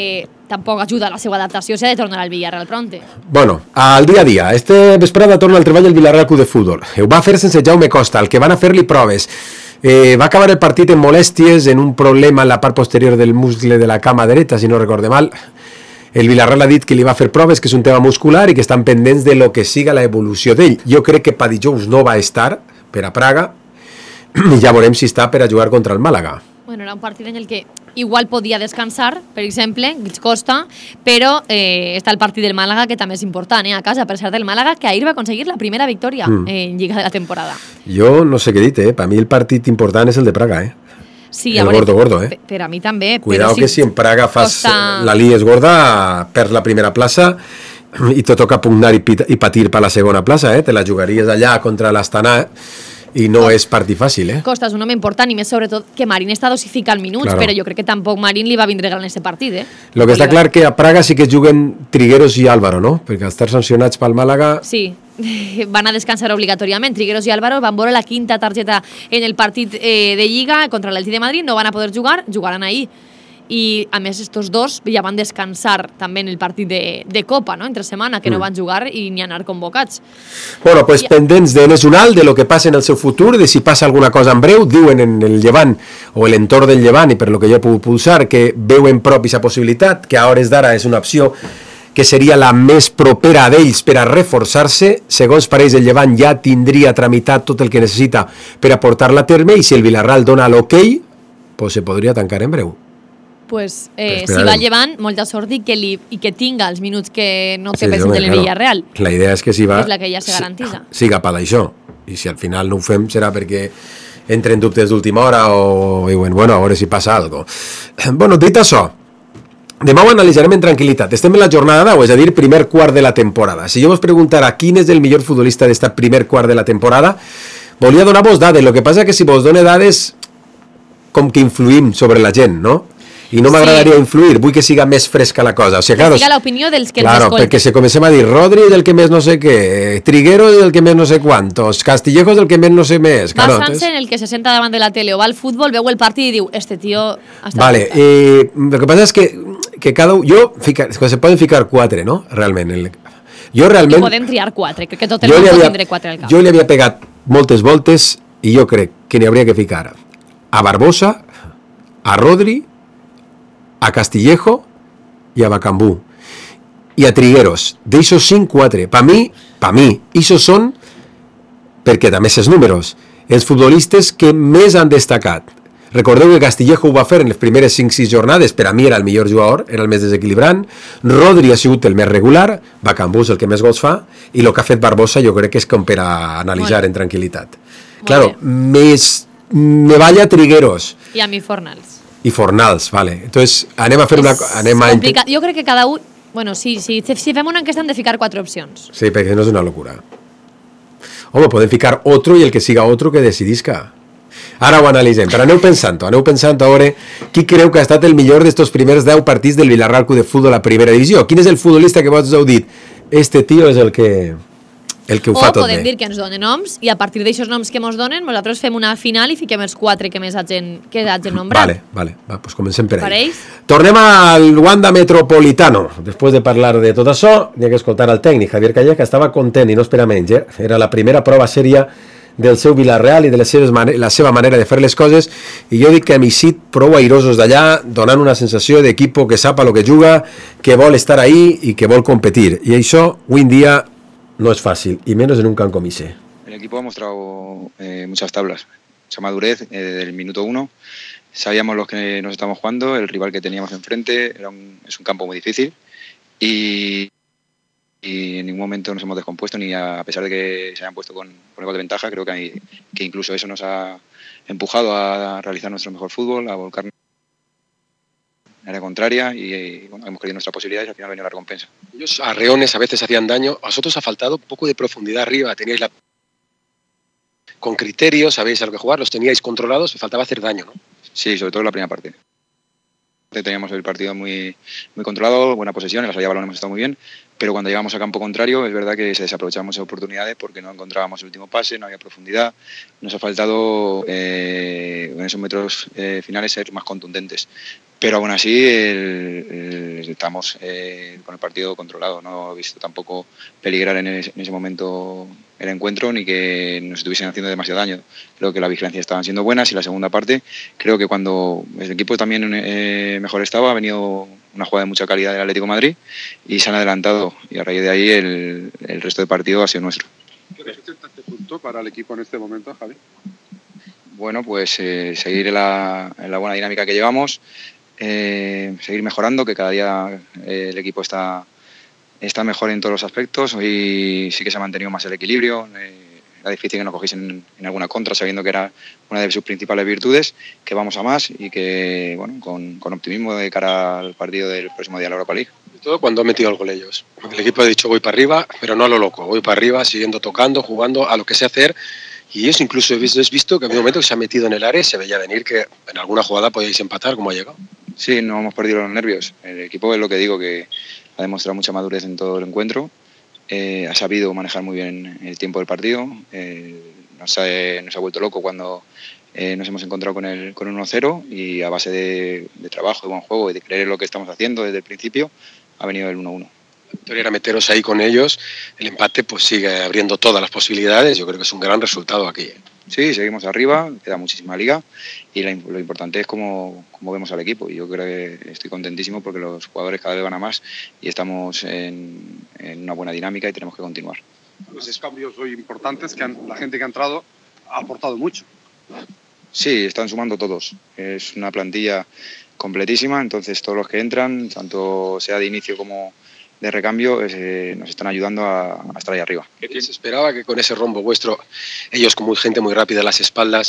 tampoc ajuda a la seva adaptació, s'ha de tornar al Villarreal pronte. Bueno, al dia a dia, este vesprada torna al treball el Villarreal Club de Futbol. Ho va fer sense Jaume Costa, el que van a fer-li proves. Va acabar el partit en molèsties, en un problema en la part posterior del muscle de la cama dreta, si no recorde mal. El Villarreal ha dit que li va fer proves, que és un tema muscular i que estan pendents de lo que siga la evolució d'ell. Jo crec que pa dijous no va estar per a Praga i ja veurem si està per a jugar contra el Màlaga. Bueno, era un partit en el que igual podia descansar, per exemple, Costa, però està el partit del Màlaga, que també és important, a casa, per cert, del Màlaga, que ahir va aconseguir la primera victòria en Lliga de la temporada. Jo no sé què dir, per mi el partit important és el de Praga, Sí, el gordo, Per a mi també. Cuidado que si en Praga fas la línia és gorda, perds la primera plaça i te toca pugnar i patir per la segona plaça, te la jugaries allà contra l'Astana, i no és partit fàcil, Costa és un home important i més sobretot que Marín està dosificant minuts, però jo crec que tampoc Marín li va vindre gran en aquest partit, Lo que està clar que a Praga sí que juguen Trigueros i Álvaro, no? Perquè al estar sancionats pel Màlaga... Sí, van a descansar obligatòriament. Trigueros i Álvaro van veure la quinta targeta en el partit de Lliga contra l'Atleti de Madrid, no van a poder jugar, jugaran ahir. I a més estos dos ja van descansar també en el partit de Copa, no? Entre setmana, que no van jugar i ni anar convocats. Bueno, pues pendents d'Enes Unal, de lo que passa en el seu futur, de si passa alguna cosa en breu, diuen en el Llevant o l'entorn del Llevant, i per lo que jo he pogut pulsar, que veuen propi aquesta possibilitat, que a hores d'ara és una opció que seria la més propera d'ells per a reforçar-se. Segons pareix, el Llevant ja tindria tramitat tot el que necessita per a portar-la a terme, i si el Villarreal dona l'ok, pues se podria tancar en breu. Pues si va llevant, molta sort i que tinga els minuts que no té present en el Villarreal. La idea és que si va... És la que ja se garantitza. Siga per això. I si al final no ho fem serà perquè entren dubtes d'última hora o diuen, bueno, a veure si passa algo. Bueno, dit això, demà ho analitzarem en tranquil·litat. Estem en la jornada 10, és a dir, primer quart de la temporada. Si jo vos preguntara quin és el millor futbolista d'esta primer quart de la temporada, volia donar-vos dades. Lo que passa que si vos done dades, com que influïm sobre la gent, no? I no m'agradaria influir, vull que siga més fresca la cosa. O sigui, que siga l'opinió dels que claro, els escolten. perquè si comencem a dir Rodri és el que més no sé què, Triguero és el que més no sé quantos, Castillejo és el que més no sé més. Claro, Basant-se en el que se senta davant de la tele o va al futbol, veu el partit i diu, este tío... Vale, lo que pasa es que cada un... se poden ficar 4, no? Realment. Jo realment... I podem triar 4, crec que tot el món pot tindre 4 al cap. Jo li havia pegat moltes voltes i jo crec que n'hi hauria que ficar a Barbosa, a Rodri, a Castillejo i a Bacambú i a Trigueros. D'eixos 5, 4. Pa mi, ixos són, perquè també ses números, els futbolistes que més han destacat. Recordeu que Castillejo ho va fer en les primeres 5-6 jornades, per a mi era el millor jugador, era el més desequilibrant, Rodri ha sigut el més regular, Bacambú és el que més gols fa, i el que ha fet Barbosa jo crec que és com per a analitzar en tranquil·litat. Claro, me vaya Trigueros. I a mi Fornals. I Fornals, vale. Entonces, anem a fer una... complicat. Jo crec que cada un... Bueno, si fem una enquesta hem de ficar 4 opcions. Sí, perquè no és una locura. Home, podem ficar otro i el que siga otro que decidisca. Ara ho analitzem, però aneu pensant a veure qui creu que ha estat el millor d'estos primers 10 partits del Villarreal Club de Futbol a primera divisió. Quin és el futbolista que vos heu dit? Este tío és el que ho fa tot bé. O podem dir que ens donen noms i a partir d'aixòs noms que ens donen nosaltres fem una final i fiquem els 4 que més hagin nombrat. Vale, va, pues comencem per ahí. Pareix? Tornem al Wanda Metropolitano. Després de parlar de tot això, n'hi ha que escoltar al tècnic Javier Calleja, estava content i no espera menys. Era la primera prova sèria del seu Villarreal i de la seva manera de fer les coses, i jo dic que hem eixit prou airosos d'allà, donant una sensació d'equip que sap a lo que juga, que vol estar ahí i que vol competir. I això, avui en dia, no es fácil, y menos en un campo como ese. El equipo ha mostrado muchas tablas, mucha madurez desde el minuto 1. Sabíamos los que nos estábamos jugando, el rival que teníamos enfrente, es un campo muy difícil y en ningún momento nos hemos descompuesto, ni a pesar de que se hayan puesto con el gol de ventaja. Creo que incluso eso nos ha empujado a realizar nuestro mejor fútbol, a volcarnos en área contraria y bueno, hemos creído nuestras posibilidades y al final ha venido la recompensa. Ellos a reones a veces hacían daño, a vosotros ha faltado un poco de profundidad arriba, teníais con criterios, sabéis a lo que jugar, los teníais controlados, os faltaba hacer daño, ¿no? Sí, sobre todo en la primera parte. Teníamos el partido muy controlado, buena posesión, en la salida de balón hemos estado muy bien, pero cuando llegamos a campo contrario es verdad que se desaprovechaban muchas oportunidades porque no encontrábamos el último pase, no había profundidad, nos ha faltado en esos metros finales ser más contundentes. Pero aún así estamos con el partido controlado, no he visto tampoco peligrar en ese momento el encuentro ni que nos estuviesen haciendo demasiado daño. Creo que las vigilancias estaban siendo buenas y la segunda parte creo que cuando el equipo también mejor estaba, ha venido una jugada de mucha calidad del Atlético de Madrid y se han adelantado y a raíz de ahí el resto del partido ha sido nuestro. ¿Qué resulta este punto para el equipo en este momento, Javi? Bueno, pues seguir en la buena dinámica que llevamos, seguir mejorando, que cada día el equipo está mejor en todos los aspectos. Hoy sí que se ha mantenido más el equilibrio. Era difícil que nos cogiesen en alguna contra, sabiendo que era una de sus principales virtudes, que vamos a más y que, bueno, con optimismo de cara al partido del próximo día de la Europa League. Sobre todo cuando han metido el gol ellos. Porque el equipo ha dicho voy para arriba, pero no a lo loco. Voy para arriba, siguiendo tocando, jugando a lo que sé hacer. Y ellos incluso habéis visto que en un momento que se ha metido en el área se veía venir que en alguna jugada podíais empatar, como ha llegado. Sí, no hemos perdido los nervios. El equipo es lo que digo, que ha demostrado mucha madurez en todo el encuentro. Ha sabido manejar muy bien el tiempo del partido. Nos ha vuelto loco cuando nos hemos encontrado con un 1-0 y a base de trabajo, de buen juego y de creer en lo que estamos haciendo desde el principio ha venido el 1-1. Era meteros ahí con ellos, el empate pues sigue abriendo todas las posibilidades, yo creo que es un gran resultado aquí. Sí, seguimos arriba, queda muchísima liga y lo importante es cómo vemos al equipo. Yo creo que estoy contentísimo porque los jugadores cada vez van a más y estamos en una buena dinámica y tenemos que continuar. Los cambios hoy importantes, que la gente que ha entrado ha aportado mucho. Sí, están sumando todos, es una plantilla completísima, entonces todos los que entran, tanto sea de inicio como de recambio, nos están ayudando a estar ahí arriba. Se esperaba que con ese rombo vuestro, ellos con gente muy rápida en las espaldas,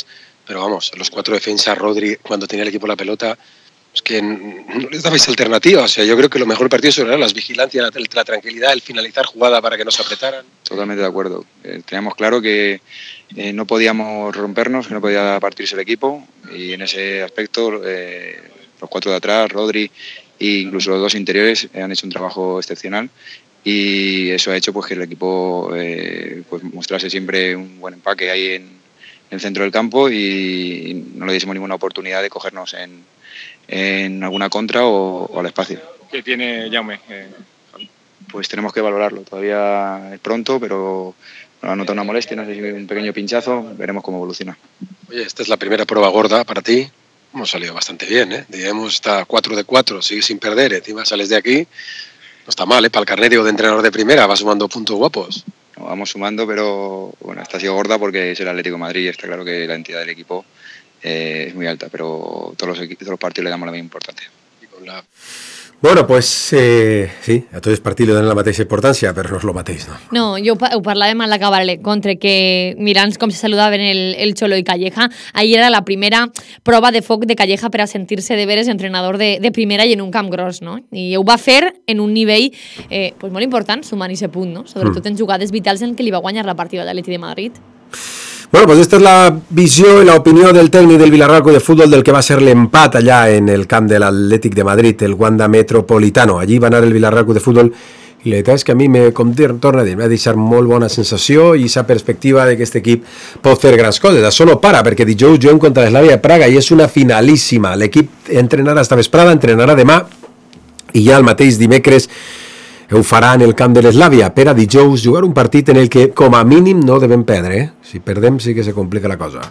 pero vamos, los 4 defensas, Rodri, cuando tenía el equipo la pelota, es que no les dabais alternativa. O sea, yo creo que lo mejor del partido era las vigilancias, la tranquilidad, el finalizar jugada para que no se apretaran. Totalmente de acuerdo. Teníamos claro que no podíamos rompernos, que no podía partirse el equipo, y en ese aspecto los 4 de atrás, Rodri e incluso los 2 interiores han hecho un trabajo excepcional, y eso ha hecho pues que el equipo pues mostrase siempre un buen empaque ahí en el centro del campo y no le diésemos ninguna oportunidad de cogernos en alguna contra o al espacio. ¿Qué tiene Jaume? Pues tenemos que valorarlo. Todavía es pronto, pero ha notado una molestia, no sé si un pequeño pinchazo, veremos cómo evoluciona. Oye, esta es la primera prueba gorda para ti. Hemos salido bastante bien, ¿eh? Digamos, está 4 de 4, sigues sin perder, encima sales de aquí. No está mal, ¿eh? Para el carnet de entrenador de primera, vas sumando puntos guapos. Vamos sumando, pero bueno, esta ha sido gorda porque es el Atlético de Madrid y está claro que la entidad del equipo es muy alta, pero todos los partidos le damos la misma importancia. Bueno, pues sí, a tots els partits li donen la mateixa importància, però no és el mateix, no? No, jo ho parlàvem a l'acabar l'encontre, que mirant com se saludaven el Cholo i Calleja, ahir era la primera prova de foc de Calleja per a sentir-se de veres entrenador de primera i en un camp gros, no? I ho va fer en un nivell pues molt important, sumant ese punt, no? Sobretot en jugades vitals en què li va guanyar la partida a l'Atleti de Madrid. Bueno, pues esta es la visión y la opinión del técnico del Villarreal Club de Fútbol del que va a ser el empate allá en el camp del Athletic de Madrid, el Wanda Metropolitano. Allí va a anar el Villarreal Club de Fútbol i la veritat és que a mi, com torna a dir, m'ha deixat molt bona sensació i esa perspectiva de que este equip pot fer grans coses. Això no para, perquè dijous juguem contra l'Slavia de Praga i és una finalíssima. L'equip entrenarà esta vesprada, entrenarà demà i ja el mateix dimecres ho farà en el camp de l'Slavia per a dijous jugar un partit en el que com a mínim no devem perdre, ¿eh? Si perdem sí que se complica la cosa.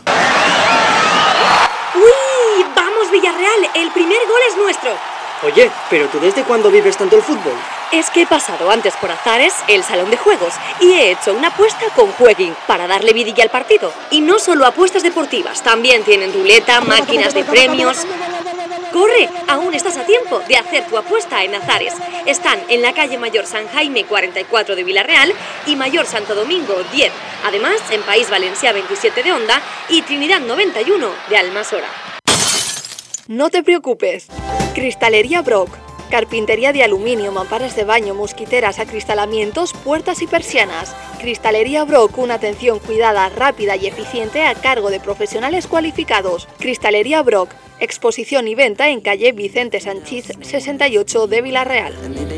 ¡Uy! ¡Vamos, Villarreal! ¡El primer gol es nuestro! Oye, ¿pero tú desde cuándo vives tanto el fútbol? Es que he pasado antes por Azares, el salón de juegos, y he hecho una apuesta con Jueguin para darle vidilla al partido. Y no solo apuestas deportivas, también tienen ruleta, máquinas de premios. ¡Corre! Aún estás a tiempo de hacer tu apuesta en Azares. Están en la calle Mayor San Jaime 44 de Villarreal y Mayor Santo Domingo 10. Además, en País Valencià 27 de Onda y Trinidad 91 de Almasora. No te preocupes. Cristalería Brock. Carpintería de aluminio, mamparas de baño, mosquiteras, acristalamientos, puertas y persianas. Cristalería Brock, una atención cuidada, rápida y eficiente a cargo de profesionales cualificados. Cristalería Brock, exposición y venta en calle Vicente Sanchís 68 de Villarreal.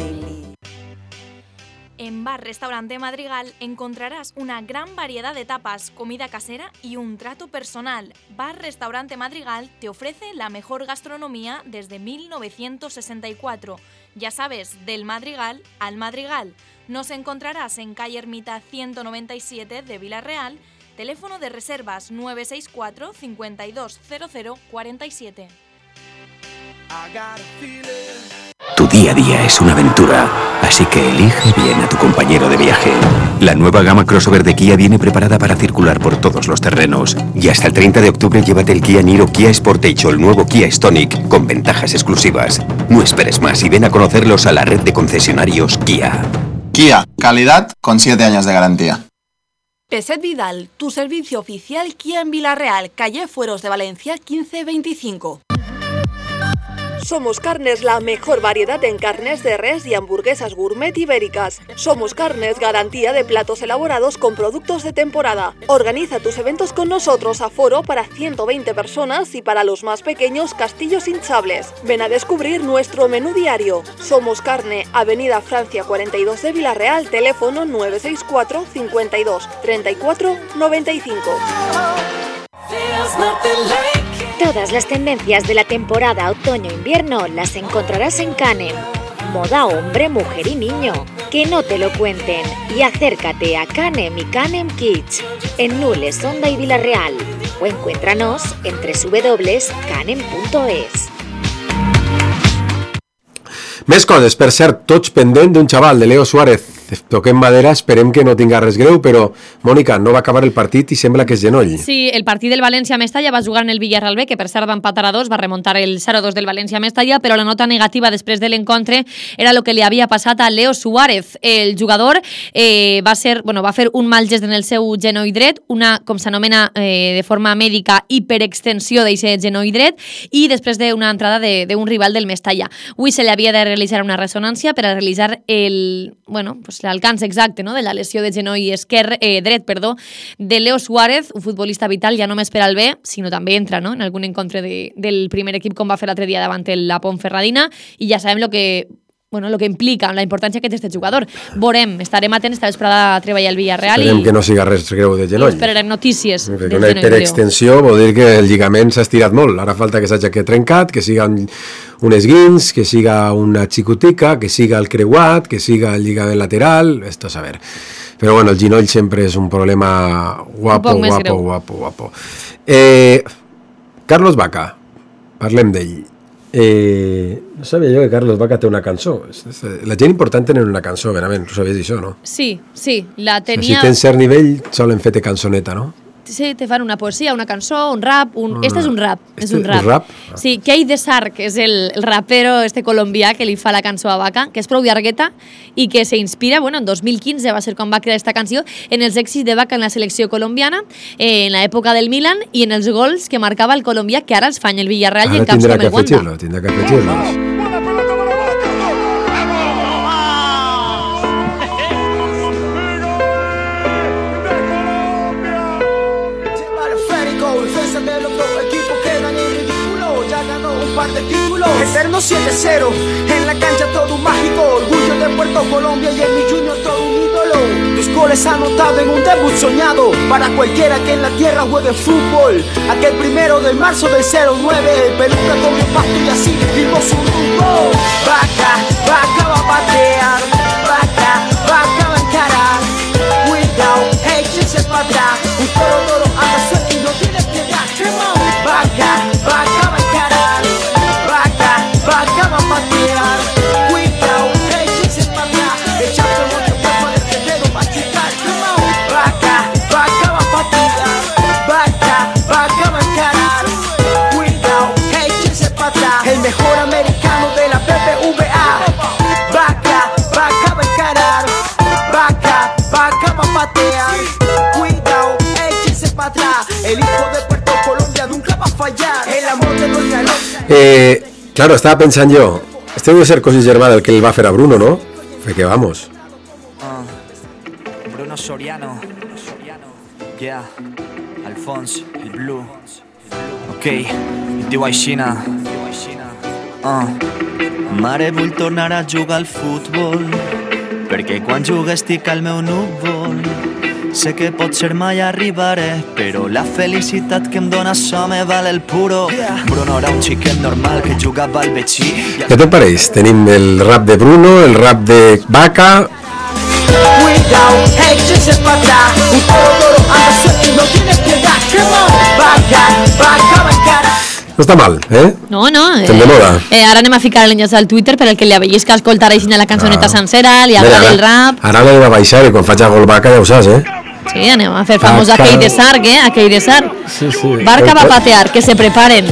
En Bar Restaurante Madrigal encontrarás una gran variedad de tapas, comida casera y un trato personal. Bar Restaurante Madrigal te ofrece la mejor gastronomía desde 1964. Ya sabes, del Madrigal al Madrigal. Nos encontrarás en calle Ermita 197 de Villarreal, teléfono de reservas 964 520047. Tu día a día es una aventura, así que elige bien a tu compañero de viaje. La nueva gama crossover de Kia viene preparada para circular por todos los terrenos. Y hasta el 30 de octubre llévate el Kia Niro Kia Sportage o el nuevo Kia Stonic con ventajas exclusivas. No esperes más y ven a conocerlos a la red de concesionarios Kia. Kia, calidad con 7 años de garantía. Peset Vidal, tu servicio oficial Kia en Villarreal, calle Fueros de Valencia 1525. Somos Carnes, la mejor variedad en carnes de res y hamburguesas gourmet ibéricas. Somos Carnes, garantía de platos elaborados con productos de temporada. Organiza tus eventos con nosotros, aforo para 120 personas y para los más pequeños, castillos hinchables. Ven a descubrir nuestro menú diario. Somos Carne, Avenida Francia 42 de Villarreal, teléfono 964 52 34 95. Todas las tendencias de la temporada otoño-invierno las encontrarás en Canem. Moda hombre, mujer y niño. Que no te lo cuenten. Y acércate a Canem y Canem Kids en Nules, Onda y Villarreal. O encuéntranos en www.canem.es. Més coses, per cert, tots pendent d'un xaval de Leo Suárez, toquem madera, esperem que no tinga res greu, però, Mònica, no va acabar el partit i sembla que és genoll. Sí, el partit del València-Mestalla va jugar en el Villarreal B, que per cert va empatar a 2, va remuntar el 0-2 del València-Mestalla, però la nota negativa després de l'encontre era el que li havia passat a Leo Suárez. El jugador va fer un mal gest en el seu genoll dret, una, com s'anomena de forma mèdica, hiperextensió d'aquest genoll dret, i després d'una entrada d'un rival del Mestalla. Avui se li havia de realitzar una ressonància per a realitzar l'alcance exacte, no?, de la lesió de genoll dret de Leo Suárez, un futbolista vital ja només per al B, sinó també entra, no?, en algun encontre del primer equip com va fer l'altre dia davant la Ponferradina, i ja sabem el que implica, la importància que té aquest jugador. Estarem atents esta vesprada a treballar al Villarreal. Esperem que no siga res greu de genoll. I esperarem notícies del genoll. Una hiperextensió vol dir que el lligament s'ha estirat molt. Ara falta que s'hagi trencat, que siga un esguins, que siga una xicotica, que siga el creuat, que siga el lligament lateral, esto a saber. Però bueno, el genoll sempre és un problema guapo. Carlos Vaca, parlem d'ell. No sabia jo que Carlos Vaca té una cançó. La gent important tenen una cançó, verament, tu sabies això, no? Sí, la tenia... Si tens cert nivell, solen fer-te cançoneta, no? Sí, te fan una poesia, una cançó, un rap... Este és un rap. Un rap? Sí, Key de Sar, que és el rapero colombià que li fa la cançó a Vaca, que és prou llargueta i que s'inspira, en 2015 va ser quan va crear aquesta canció, en els èxits de Vaca en la selecció colombiana, en l'època del Milan i en els gols que marcava el colombià, que ara els fa en el Villarreal i en camps com el Wanda. Tindrà que afegir-los. De títulos, eterno 7-0, en la cancha todo un mágico, orgullo de Puerto Colombia y en mi Junior todo un ídolo. Tus goles anotados en un debut soñado, para cualquiera que en la tierra juegue fútbol. Aquel 1 de marzo del 09, peluca con el pasto y así firmó su rumbo. Vaca va a patear, Vaca va a encarar. Cuidado, échese para atrás, un toro anda suelto y no tiene piedad. Vaca va a encarar. Vaca va a patear, cuidado, échese para atrás, echando el cuerpo del dedo va a chutar. Vaca va a patear, Vaca va a encarar, cuidado, échese para atrás. El mejor americano de la BBVA. Vaca va a encarar, Vaca va a patear, cuidado, échese para atrás. El hijo de Puerto Colombia nunca va a fallar. El amor de Doña Lola. Claro, estava pensant jo, este deu ser cosí germà del que el va fer a Bruno, no? Perquè vamos. Bruno Soriano, yeah, Alphonse, el Blue, ok, diu aixina, mare vull tornar a jugar al futbol, perquè quan jugue estic al meu núvol. Sé que potser mai arribaré, però la felicitat que em dona això me val el puro. Bruno era un xiquet normal que jugava al Betxí. Què te'n pareix? Tenim el rap de Bruno, el rap de Vaca. Cuidado, échese para atrás, un toro anda suelto y no tiene piedad. Vaca va a encarar. No està mal, eh? No. Estem de moda. Ara anem a ficar l'enllaç al Twitter per al que li aveis que escoltar així la cançoneta sencera, li agrada el rap. Ara l'anem a baixar i quan faig a gol Vaca ja ho saps, eh? Sí, anem a fer famós aquell de Sarg, aquell de Sarg. Sí. Vaca va a patear, que se preparen.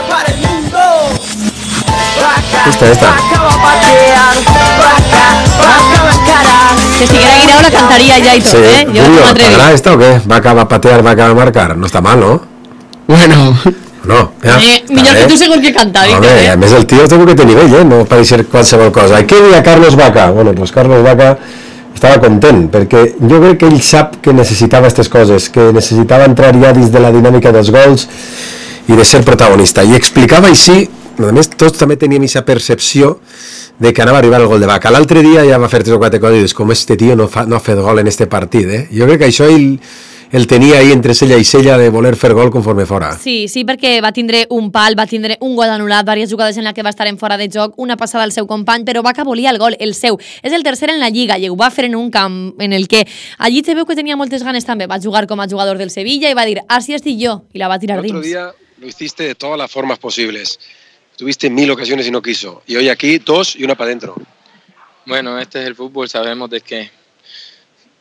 Esta. Vaca va a patear, Vaca va a encarar. Que si estiguera Guirao la cantaria ja i tot, sí. Jo no m'atrevi. ¿T'agrada esta o qué? Vaca va a patear, Vaca va a marcar. No està mal, ¿no? Bueno... No, ja, millor que tu segur que canta, Víctor. A més el tio segur que té nivell, no pareix ser qualsevol cosa. Què diria Carlos Vaca? Bueno, pues Carlos Vaca estava content, perquè jo crec que ell sap que necessitava aquestes coses, que necessitava entrar ja dins de la dinàmica dels gols i de ser protagonista. I explicava així, a més tots també teníem aquesta percepció de que anava a arribar el gol de Vaca. L'altre dia ja va fer 3 o 4 coses i dius, com este tio no ha fet gol en este partit, eh? Jo crec que això el tenia ahí entre cella i cella de voler fer gol conforme fora. Sí, perquè va tindre un pal, va tindre un gol anul·lat, diverses jugades en la que va estar en fora de joc, una passada al seu company, però Vaca volia el gol, el seu. És el tercer en la Lliga i ho va fer en un camp en el que allí te veu que tenia moltes ganes també. Va jugar com a jugador del Sevilla i va dir, así estic yo, y la va tirar dins. El otro día lo hiciste de todas las formas posibles. Tuviste 1000 ocasiones y no quiso. Y hoy aquí 2 y una para adentro. Bueno, este es el fútbol, sabemos de que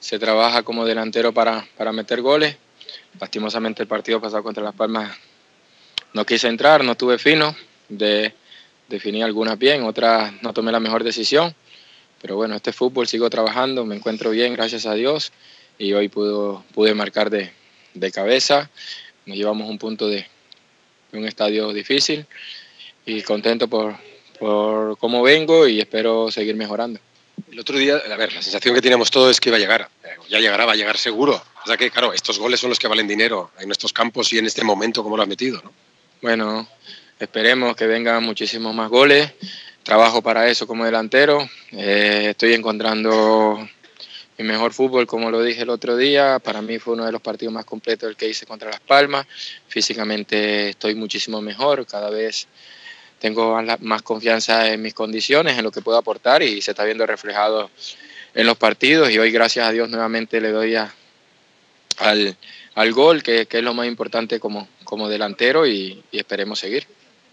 se trabaja como delantero para meter goles. Lastimosamente el partido pasado contra Las Palmas no quise entrar, no tuve fino, definí algunas bien, otras no tomé la mejor decisión, pero bueno, este fútbol sigo trabajando, me encuentro bien, gracias a Dios, y hoy pude marcar de cabeza. Nos llevamos un punto de un estadio difícil y contento por cómo vengo y espero seguir mejorando. El otro día, a ver, la sensación que teníamos todos es que iba a llegar, ya llegará, va a llegar seguro. O sea que, claro, estos goles son los que valen dinero en estos campos y en este momento como lo has metido, ¿no? Bueno, esperemos que vengan muchísimos más goles. Trabajo para eso como delantero. Estoy encontrando mi mejor fútbol, como lo dije el otro día. Para mí fue uno de los partidos más completos el que hice contra Las Palmas. Físicamente estoy muchísimo mejor. Cada vez tengo más confianza en mis condiciones, en lo que puedo aportar y se está viendo reflejado en los partidos. Y hoy, gracias a Dios, nuevamente le doy al gol, que es lo más importante como delantero y esperemos seguir.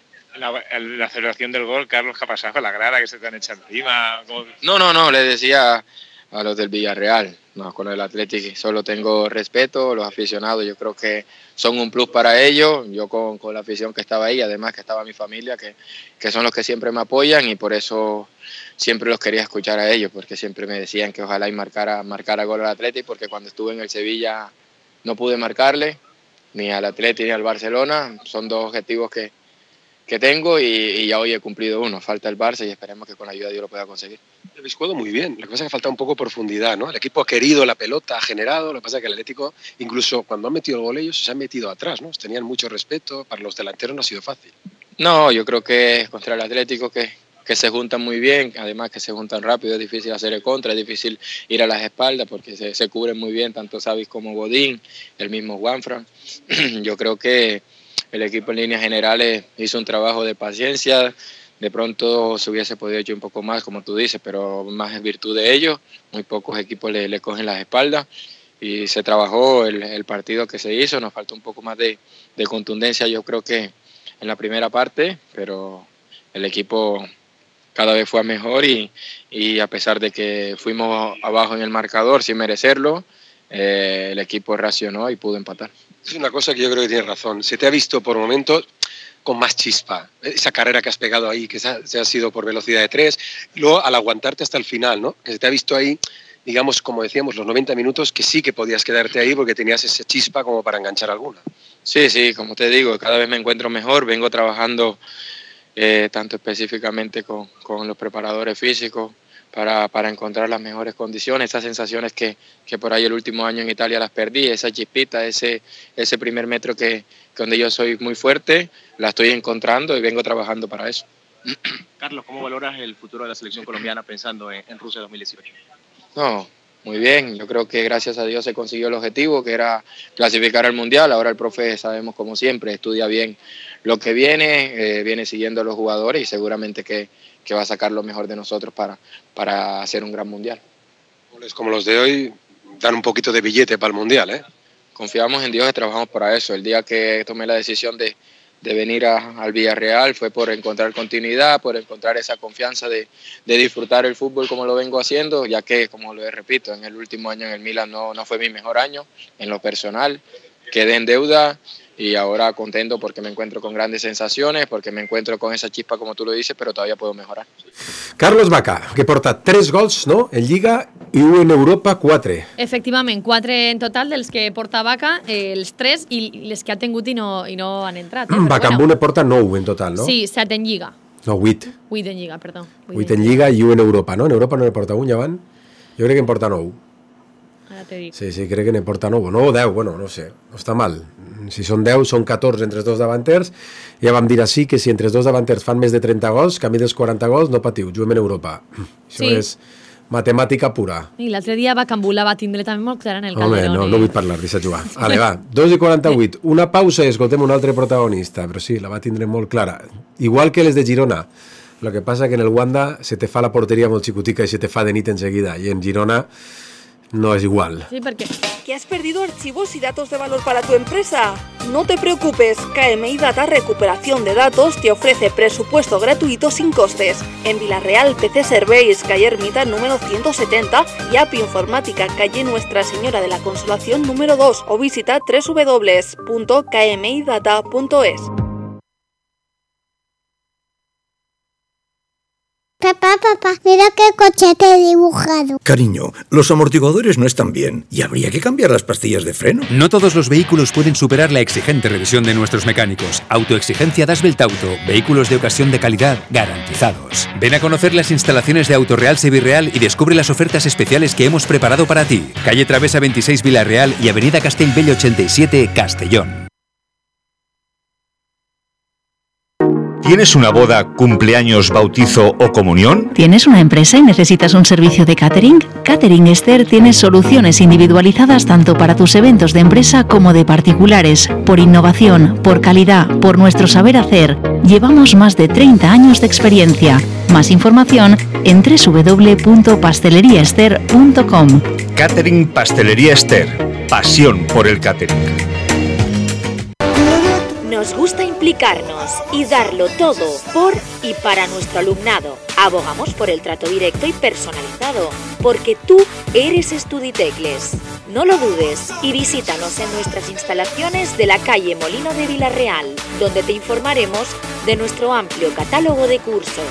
La celebración del gol, Carlos, ¿qué ha pasado con la grada? ¿Que se te han echado encima? ¿Cómo? No, le decía a los del Villarreal, no, con el Athletic solo tengo respeto, los aficionados yo creo que son un plus para ellos, yo con la afición que estaba ahí, además que estaba mi familia, que son los que siempre me apoyan y por eso siempre los quería escuchar a ellos, porque siempre me decían que ojalá y marcara gol al Athletic, porque cuando estuve en el Sevilla no pude marcarle, ni al Athletic ni al Barcelona, son dos objetivos que tengo y ya hoy he cumplido uno, falta el Barça y esperemos que con la ayuda de Dios lo pueda conseguir. Habéis jugado muy bien, lo que pasa es que falta un poco profundidad, ¿no? El equipo ha querido la pelota, ha generado, lo que pasa es que el Atlético, incluso cuando han metido el gol ellos, se han metido atrás, ¿no? Tenían mucho respeto, para los delanteros no ha sido fácil. No, yo creo que contra el Atlético que se juntan muy bien, además que se juntan rápido, es difícil hacer el contra, es difícil ir a las espaldas porque se cubren muy bien, tanto Savic como Godín, el mismo Juanfran. Yo creo que el equipo en líneas generales hizo un trabajo de paciencia, de pronto se hubiese podido hecho un poco más, como tú dices, pero más en virtud de ellos, muy pocos equipos le cogen las espaldas y se trabajó el partido que se hizo, nos faltó un poco más de contundencia yo creo que en la primera parte, pero el equipo cada vez fue a mejor y a pesar de que fuimos abajo en el marcador sin merecerlo, el equipo reaccionó y pudo empatar. Es una cosa que yo creo que tienes razón. Se te ha visto por momentos con más chispa. Esa carrera que has pegado ahí, que se ha sido por velocidad de 3, y luego al aguantarte hasta el final, ¿no? Que se te ha visto ahí, digamos, como decíamos, los 90 minutos, que sí que podías quedarte ahí porque tenías esa chispa como para enganchar alguna. Sí, como te digo, cada vez me encuentro mejor, vengo trabajando tanto específicamente con los preparadores físicos, para encontrar las mejores condiciones, esas sensaciones que por ahí el último año en Italia las perdí, esa chispita, ese primer metro que donde yo soy muy fuerte, la estoy encontrando y vengo trabajando para eso. Carlos, ¿cómo valoras el futuro de la selección colombiana pensando en Rusia 2018? No, muy bien, yo creo que gracias a Dios se consiguió el objetivo, que era clasificar al Mundial. Ahora el profe, sabemos como siempre, estudia bien lo que viene siguiendo a los jugadores y seguramente que va a sacar lo mejor de nosotros para hacer un gran Mundial. Goles como los de hoy dan un poquito de billete para el Mundial, ¿eh? Confiamos en Dios y trabajamos para eso. El día que tomé la decisión de venir al Villarreal fue por encontrar continuidad, por encontrar esa confianza de disfrutar el fútbol como lo vengo haciendo, ya que, como lo repito, en el último año en el Milan no fue mi mejor año en lo personal, quedé en deuda y ahora contento porque me encuentro con grandes sensaciones, porque me encuentro con esa chispa como tú lo dices, però todavía puedo mejorar. Carlos Vaca, que porta 3 gols, no?, en Lliga i 1 en Europa, 4. Efectivament, 4 en total dels que porta Vaca, els 3 i les que ha tingut i no han entrat. Vaca amb 1 porta 9 en total, no? Sí, 7 en Lliga. No, 8. 8 en Lliga, perdó. 8 en Lliga i 1 en Europa, no? En Europa no ne porta 1, ja van? Jo crec que en porta 9. Ara te dic. Sí, crec que ne porta 9 o 10, bueno, no sé, no està mal. Si són 10, són 14 entre els dos davanters. Ja vam dir així que si entre els dos davanters fan més de 30 gols, camí dels 40 gols, no patiu, juguem en Europa. Això és matemàtica pura. I l'altre dia Bacambula va tindre també molt clara en el Calderón. Home, no vull parlar, deixa jugar. Vale, va, 2:48, una pausa i escoltem un altre protagonista, però sí, la va tindre molt clara. Igual que les de Girona. Lo que passa que en el Wanda se te fa la porteria molt xicotica i se te fa de nit enseguida, i en Girona no és igual. Sí, perquè ¿Que has perdido archivos y datos de valor para tu empresa? No te preocupes, KMI Data Recuperación de Datos te ofrece presupuesto gratuito sin costes. En Vilarreal, PC Serveis, calle Ermita número 170 y App Informática, calle Nuestra Señora de la Consolación número 2 o visita www.kmidata.es. Papá, mira qué coche te he dibujado. Cariño, los amortiguadores no están bien y habría que cambiar las pastillas de freno. No todos los vehículos pueden superar la exigente revisión de nuestros mecánicos. Autoexigencia Das Belt Auto. Vehículos de ocasión de calidad garantizados. Ven a conocer las instalaciones de Autoreal Sevirreal y descubre las ofertas especiales que hemos preparado para ti. Calle Travesa 26 Vilarreal y Avenida Castellbell 87 Castellón. ¿Tienes una boda, cumpleaños, bautizo o comunión? ¿Tienes una empresa y necesitas un servicio de catering? Catering Esther tiene soluciones individualizadas tanto para tus eventos de empresa como de particulares. Por innovación, por calidad, por nuestro saber hacer. Llevamos más de 30 años de experiencia. Más información en www.pasteleriaester.com. Catering Pastelería Esther. Pasión por el catering. Nos gusta implicarnos y darlo todo por y para nuestro alumnado. Abogamos por el trato directo y personalizado, porque tú eres Estuditecles. No lo dudes y visítanos en nuestras instalaciones de la calle Molino de Vilarreal, donde te informaremos de nuestro amplio catálogo de cursos.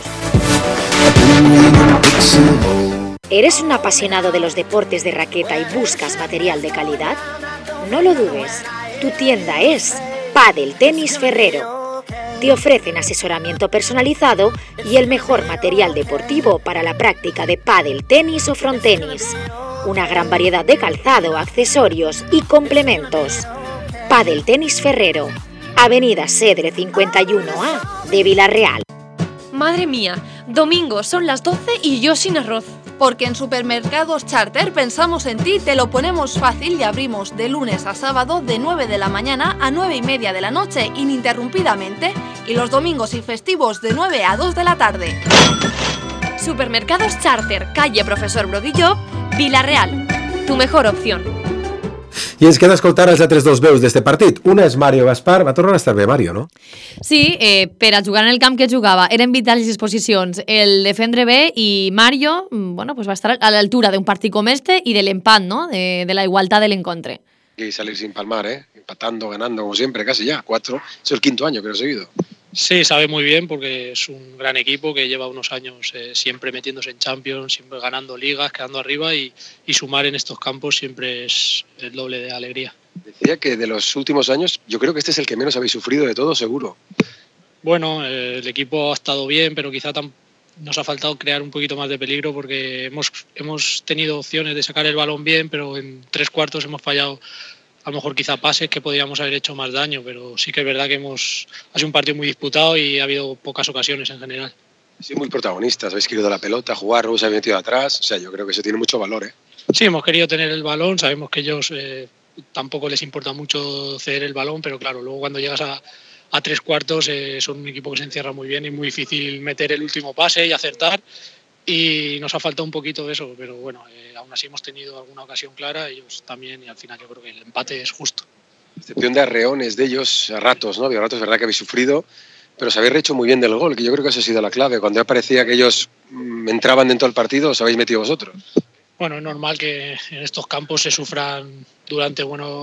¿Eres un apasionado de los deportes de raqueta y buscas material de calidad? No lo dudes, tu tienda es Pádel Tenis Ferrero. Te ofrecen asesoramiento personalizado y el mejor material deportivo para la práctica de pádel, tenis o frontenis. Una gran variedad de calzado, accesorios y complementos. Pádel Tenis Ferrero, Avenida Sedre 51A de Vilarreal. Madre mía, domingo son las 12 y yo sin arroz. Porque en Supermercados Charter pensamos en ti, te lo ponemos fácil y abrimos de lunes a sábado de 9 de la mañana a 9:30 de la noche ininterrumpidamente y los domingos y festivos de 9 a 2 de la tarde. Supermercados Charter, calle Profesor Brodillo, Vilarreal. Tu mejor opción. I ens queda escoltar les altres dos veus d'este partit. Una és Mario Gaspar. Va tornar a estar bé, Mario, no? Sí, per a jugar en el camp que jugava eren vitals les posicions, el defendre bé, i Mario bueno, pues va estar a l'altura d'un partit com este i de l'empat, ¿no? De la igualtat de l'encontre. Y salir sin palmar, empatando, ganando como siempre, casi ya, 4. Es el quinto año que lo he seguido. Sí, sabe muy bien porque es un gran equipo que lleva unos años siempre metiéndose en Champions, siempre ganando ligas, quedando arriba y sumar en estos campos siempre es el doble de alegría. Decía que de los últimos años yo creo que este es el que menos habéis sufrido de todo, seguro. Bueno, el equipo ha estado bien, pero quizá nos ha faltado crear un poquito más de peligro porque hemos tenido opciones de sacar el balón bien, pero en 3 cuartos hemos fallado a lo mejor quizá pases que podríamos haber hecho más daño, pero sí que es verdad que ha sido un partido muy disputado y ha habido pocas ocasiones en general. Sí, muy protagonistas, habéis querido la pelota, jugar, luego se habéis metido atrás, o sea, yo creo que eso tiene mucho valor, Sí, hemos querido tener el balón, sabemos que ellos tampoco les importa mucho ceder el balón, pero claro, luego cuando llegas a 3 cuartos son un equipo que se encierra muy bien y es muy difícil meter el último pase y acertar. Y nos ha faltado un poquito de eso, pero bueno, aún así hemos tenido alguna ocasión clara, ellos también, y al final yo creo que el empate es justo. Excepción de arreones de ellos a ratos, ¿no? A ratos es verdad que habéis sufrido, pero os habéis rehecho muy bien del gol, que yo creo que eso ha sido la clave. Cuando ya parecía que ellos entraban dentro del partido, os habéis metido vosotros. Bueno, es normal que en estos campos se sufran durante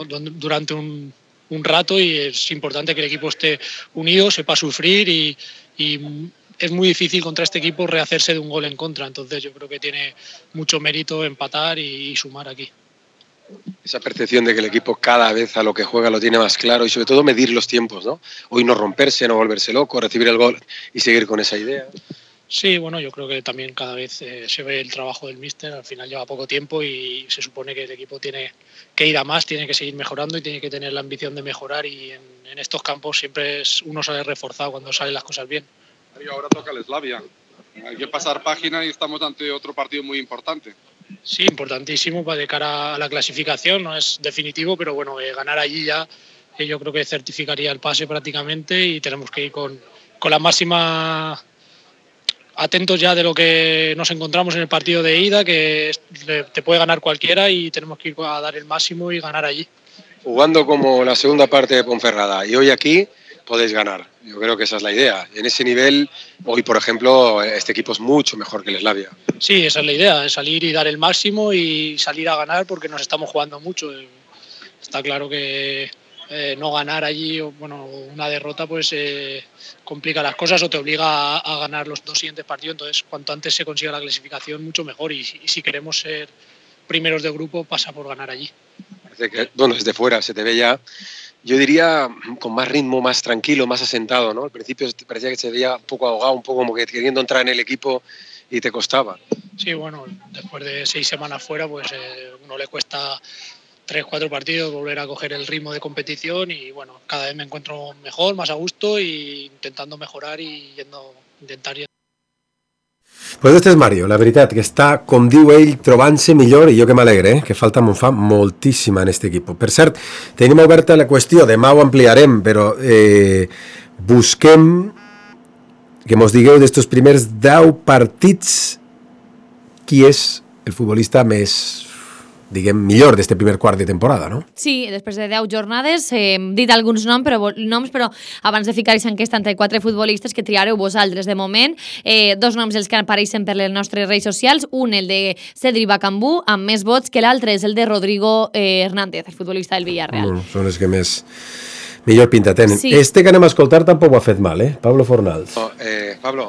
un rato y es importante que el equipo esté unido, sepa sufrir y es muy difícil contra este equipo rehacerse de un gol en contra, entonces yo creo que tiene mucho mérito empatar y sumar aquí. Esa percepción de que el equipo cada vez a lo que juega lo tiene más claro y sobre todo medir los tiempos, ¿no? Hoy no romperse, no volverse loco, recibir el gol y seguir con esa idea. Sí, bueno, yo creo que también cada vez se ve el trabajo del míster, al final lleva poco tiempo y se supone que el equipo tiene que ir a más, tiene que seguir mejorando y tiene que tener la ambición de mejorar y en estos campos siempre uno sale reforzado cuando salen las cosas bien. Y ahora toca el Slavia. Hay que pasar página y estamos ante otro partido muy importante. Sí, importantísimo de cara a la clasificación, no es definitivo, pero bueno, ganar allí ya yo creo que certificaría el pase prácticamente y tenemos que ir con la máxima atentos ya de lo que nos encontramos en el partido de ida, que te puede ganar cualquiera y tenemos que ir a dar el máximo y ganar allí. Jugando como la segunda parte de Ponferrada y hoy aquí podéis ganar. Yo creo que esa es la idea. En ese nivel, hoy por ejemplo, este equipo es mucho mejor que el Slavia. Sí, esa es la idea, es salir y dar el máximo y salir a ganar porque nos estamos jugando mucho. Está claro que no ganar allí, bueno, una derrota pues complica las cosas o te obliga a ganar los 2 siguientes partidos. Entonces, cuanto antes se consiga la clasificación, mucho mejor. Y si queremos ser primeros de grupo, pasa por ganar allí. Parece que, bueno, desde fuera se te ve ya, yo diría, con más ritmo, más tranquilo, más asentado, ¿no? Al principio parecía que se veía un poco ahogado, un poco como que queriendo entrar en el equipo y te costaba. Sí, bueno, después de 6 semanas fuera, pues uno le cuesta 3-4 partidos volver a coger el ritmo de competición y bueno, cada vez me encuentro mejor, más a gusto y intentando mejorar y intentar. Pues este és Mario, la veritat, que està, com diu ell, trobant-se millor, i jo que m'alegre, que falta me'n fa moltíssima en aquest equip. Per cert, tenim oberta la qüestió, demà ho ampliarem, però busquem que mos digueu d'estos primers 10 partits qui és el futbolista més, diguem, millor d'este primer quart de temporada, no? Sí, després de 10 jornades hem dit alguns noms, però abans de ficar aquesta enquesta entre 4 futbolistes que triareu vosaltres. De moment, 2 noms els que apareixen per les nostres redes socials, un el de Cedric Bakambu, amb més vots que l'altre és el de Rodrigo Hernández, el futbolista del Villarreal. Són els que millor pinta tenen. Sí. Este que anem a escoltar tampoc ho ha fet mal, Pablo Fornals. Pablo,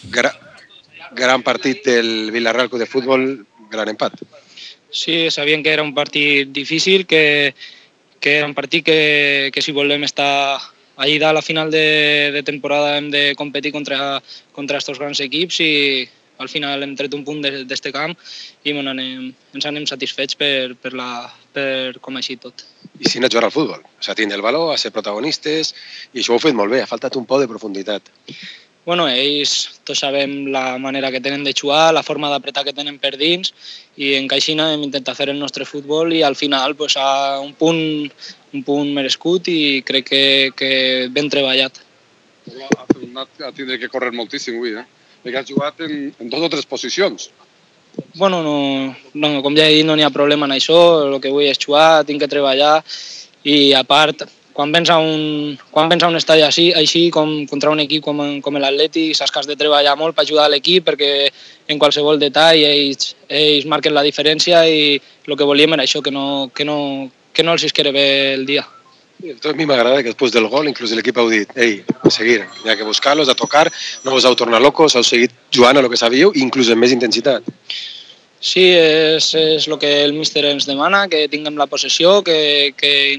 gran partit del Villarreal Club de Futbol, gran empat. Sí, sabíem que era un partit difícil, que era un partit que si volem estar allí a la final de temporada hem de competir contra estos grans equips i al final hem tret un punt d'este camp i ens anem satisfets per com així tot. I sin a jugar al futbol, o sea, tindre el valor, a ser protagonistes, i això ho heu fet molt bé, ha faltat un poc de profunditat. Bueno, ells tots sabem la manera que tenen de jugar, la forma d'apretar que tenen per dins i en Caixina hem intentat fer el nostre futbol i al final pues, a un punt merescut i crec que ben treballat. Ha tornat a tindre que córrer moltíssim avui, perquè has jugat en 2 o 3 posicions. Bueno, no, com ja he dit, no n'hi ha problema en això, el que vull és jugar, tinc que treballar i a part, quan vens a un estadi així com contra un equip com l'Atlètic, saps que has de treballar molt per ajudar l'equip perquè en qualsevol detall ells marquen la diferència i el que volíem era això, que no els quede bé el dia. A mi m'agrada que després del gol inclús l'equip heu dit a seguir, hi ha que buscar-los, a tocar, no us heu tornat locos, heu seguit jugant a lo que sabíeu, inclús amb més intensitat. Sí, és el que el míster ens demana, que tinguem la possessió, que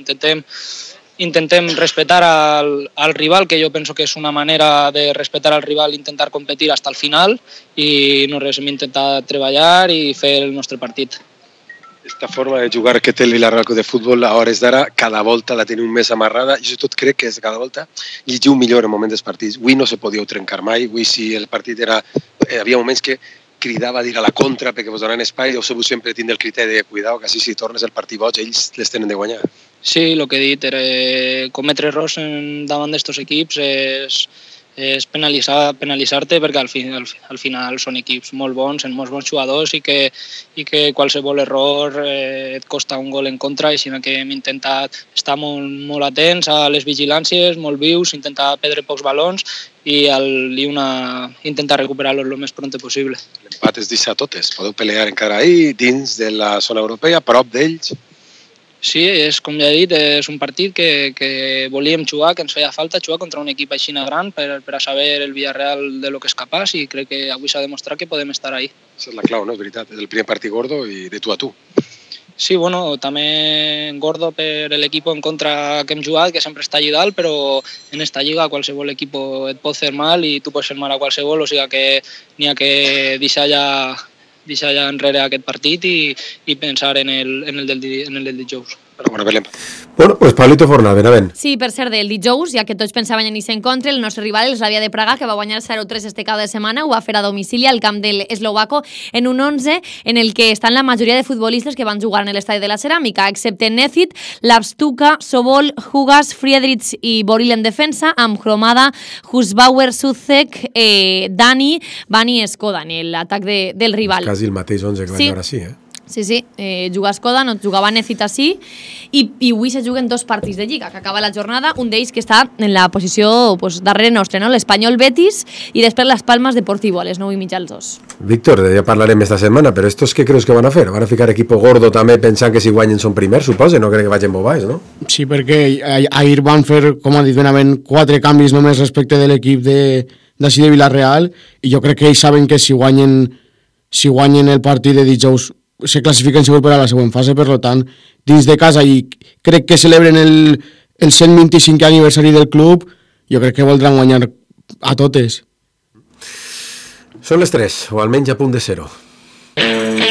intentem respetar al rival, que jo penso que és una manera de respetar al rival, intentar competir fins al final i no res, hem intentat treballar i fer el nostre partit. Esta forma de jugar que té el Villarreal Club de Futbol a hores d'ara, cada volta la tenim més amarrada i jo tot crec que és cada volta llegiu millor en moments dels partits. Avui no se podíeu trencar mai, avui si el partit era... Havia moments que cridava a dir a la contra perquè vos donen espai, heu sabut sempre tindre el criteri de cuidado, que així si tornes el partit boig ells les tenen de guanyar. Sí, el que he dit era cometre errors davant d'estos equips és penalitzar-te perquè al final són equips molt bons, són molts bons jugadors i que qualsevol error et costa un gol en contra i així que hem intentat estar molt atents a les vigilàncies, molt vius, intentar perdre pocs balons i intentar recuperar-los el més pront possible. L'empat es deixa a totes, podeu pelear encara ahí, dins de la zona europea, prop d'ells. Sí, com ja he dit, és un partit que volíem jugar, que ens feia falta jugar contra un equip així gran per a saber el Villarreal de lo que és capaç i crec que avui s'ha demostrat que podem estar ahí. Aquesta és la clau, no? És veritat, és el primer partit gordo i de tu a tu. Sí, bueno, també gordo per l'equip en contra que hem jugat, que sempre està allà dalt, però en esta lliga qualsevol equip et pot fer mal i tu pots fer mal a qualsevol, o sigui que n'hi ha que deixar ja enrere aquest partit i pensar en el del dijous. Però bueno, Belén. Bueno, pues Pablito Fornal, benavent. Sí, per cert, del dijous, ja que tots pensaven en aquest encontre, el nostre rival, el Slavia de Praga, que va guanyar 0-3 este cap de setmana, ho va fer a domicili al camp del eslovaco en un 11 en el que estan la majoria de futbolistes que van jugar en l'estadi de la Ceràmica, excepte Necit, Lapstuka, Sobol, Hugas, Friedrich i Boril en defensa, amb Hromada, Husbauer, Sucek, Dani, Bani i Skoda en l'atac del rival. Quasi el mateix 11 que va jugar així, Sí, juga Skoda, no jugava Necit així, i avui se juguen 2 partits de Lliga, que acaba la jornada, un d'ells que està en la posició darrere nostre, no? l'Espanyol Betis, i després les Palmas Deportivo, a les 9:30 als 2. Víctor, ja parlarem esta setmana, però estos què creus que van a fer? Van a ficar equipo gordo també pensant que si guanyen són primers, suposa? No crec que vagin bobais, no? Sí, perquè ahir van fer, com ha dit benament, 4 canvis només respecte de l'equip d'ací de Villarreal, i jo crec que ells saben que si guanyen el partit de dijous se classifiquen segur per a la següent fase, per tant, dins de casa, i crec que celebren el 125è aniversari del club, jo crec que voldran guanyar a totes. Són les 3, o almenys a punt de 0.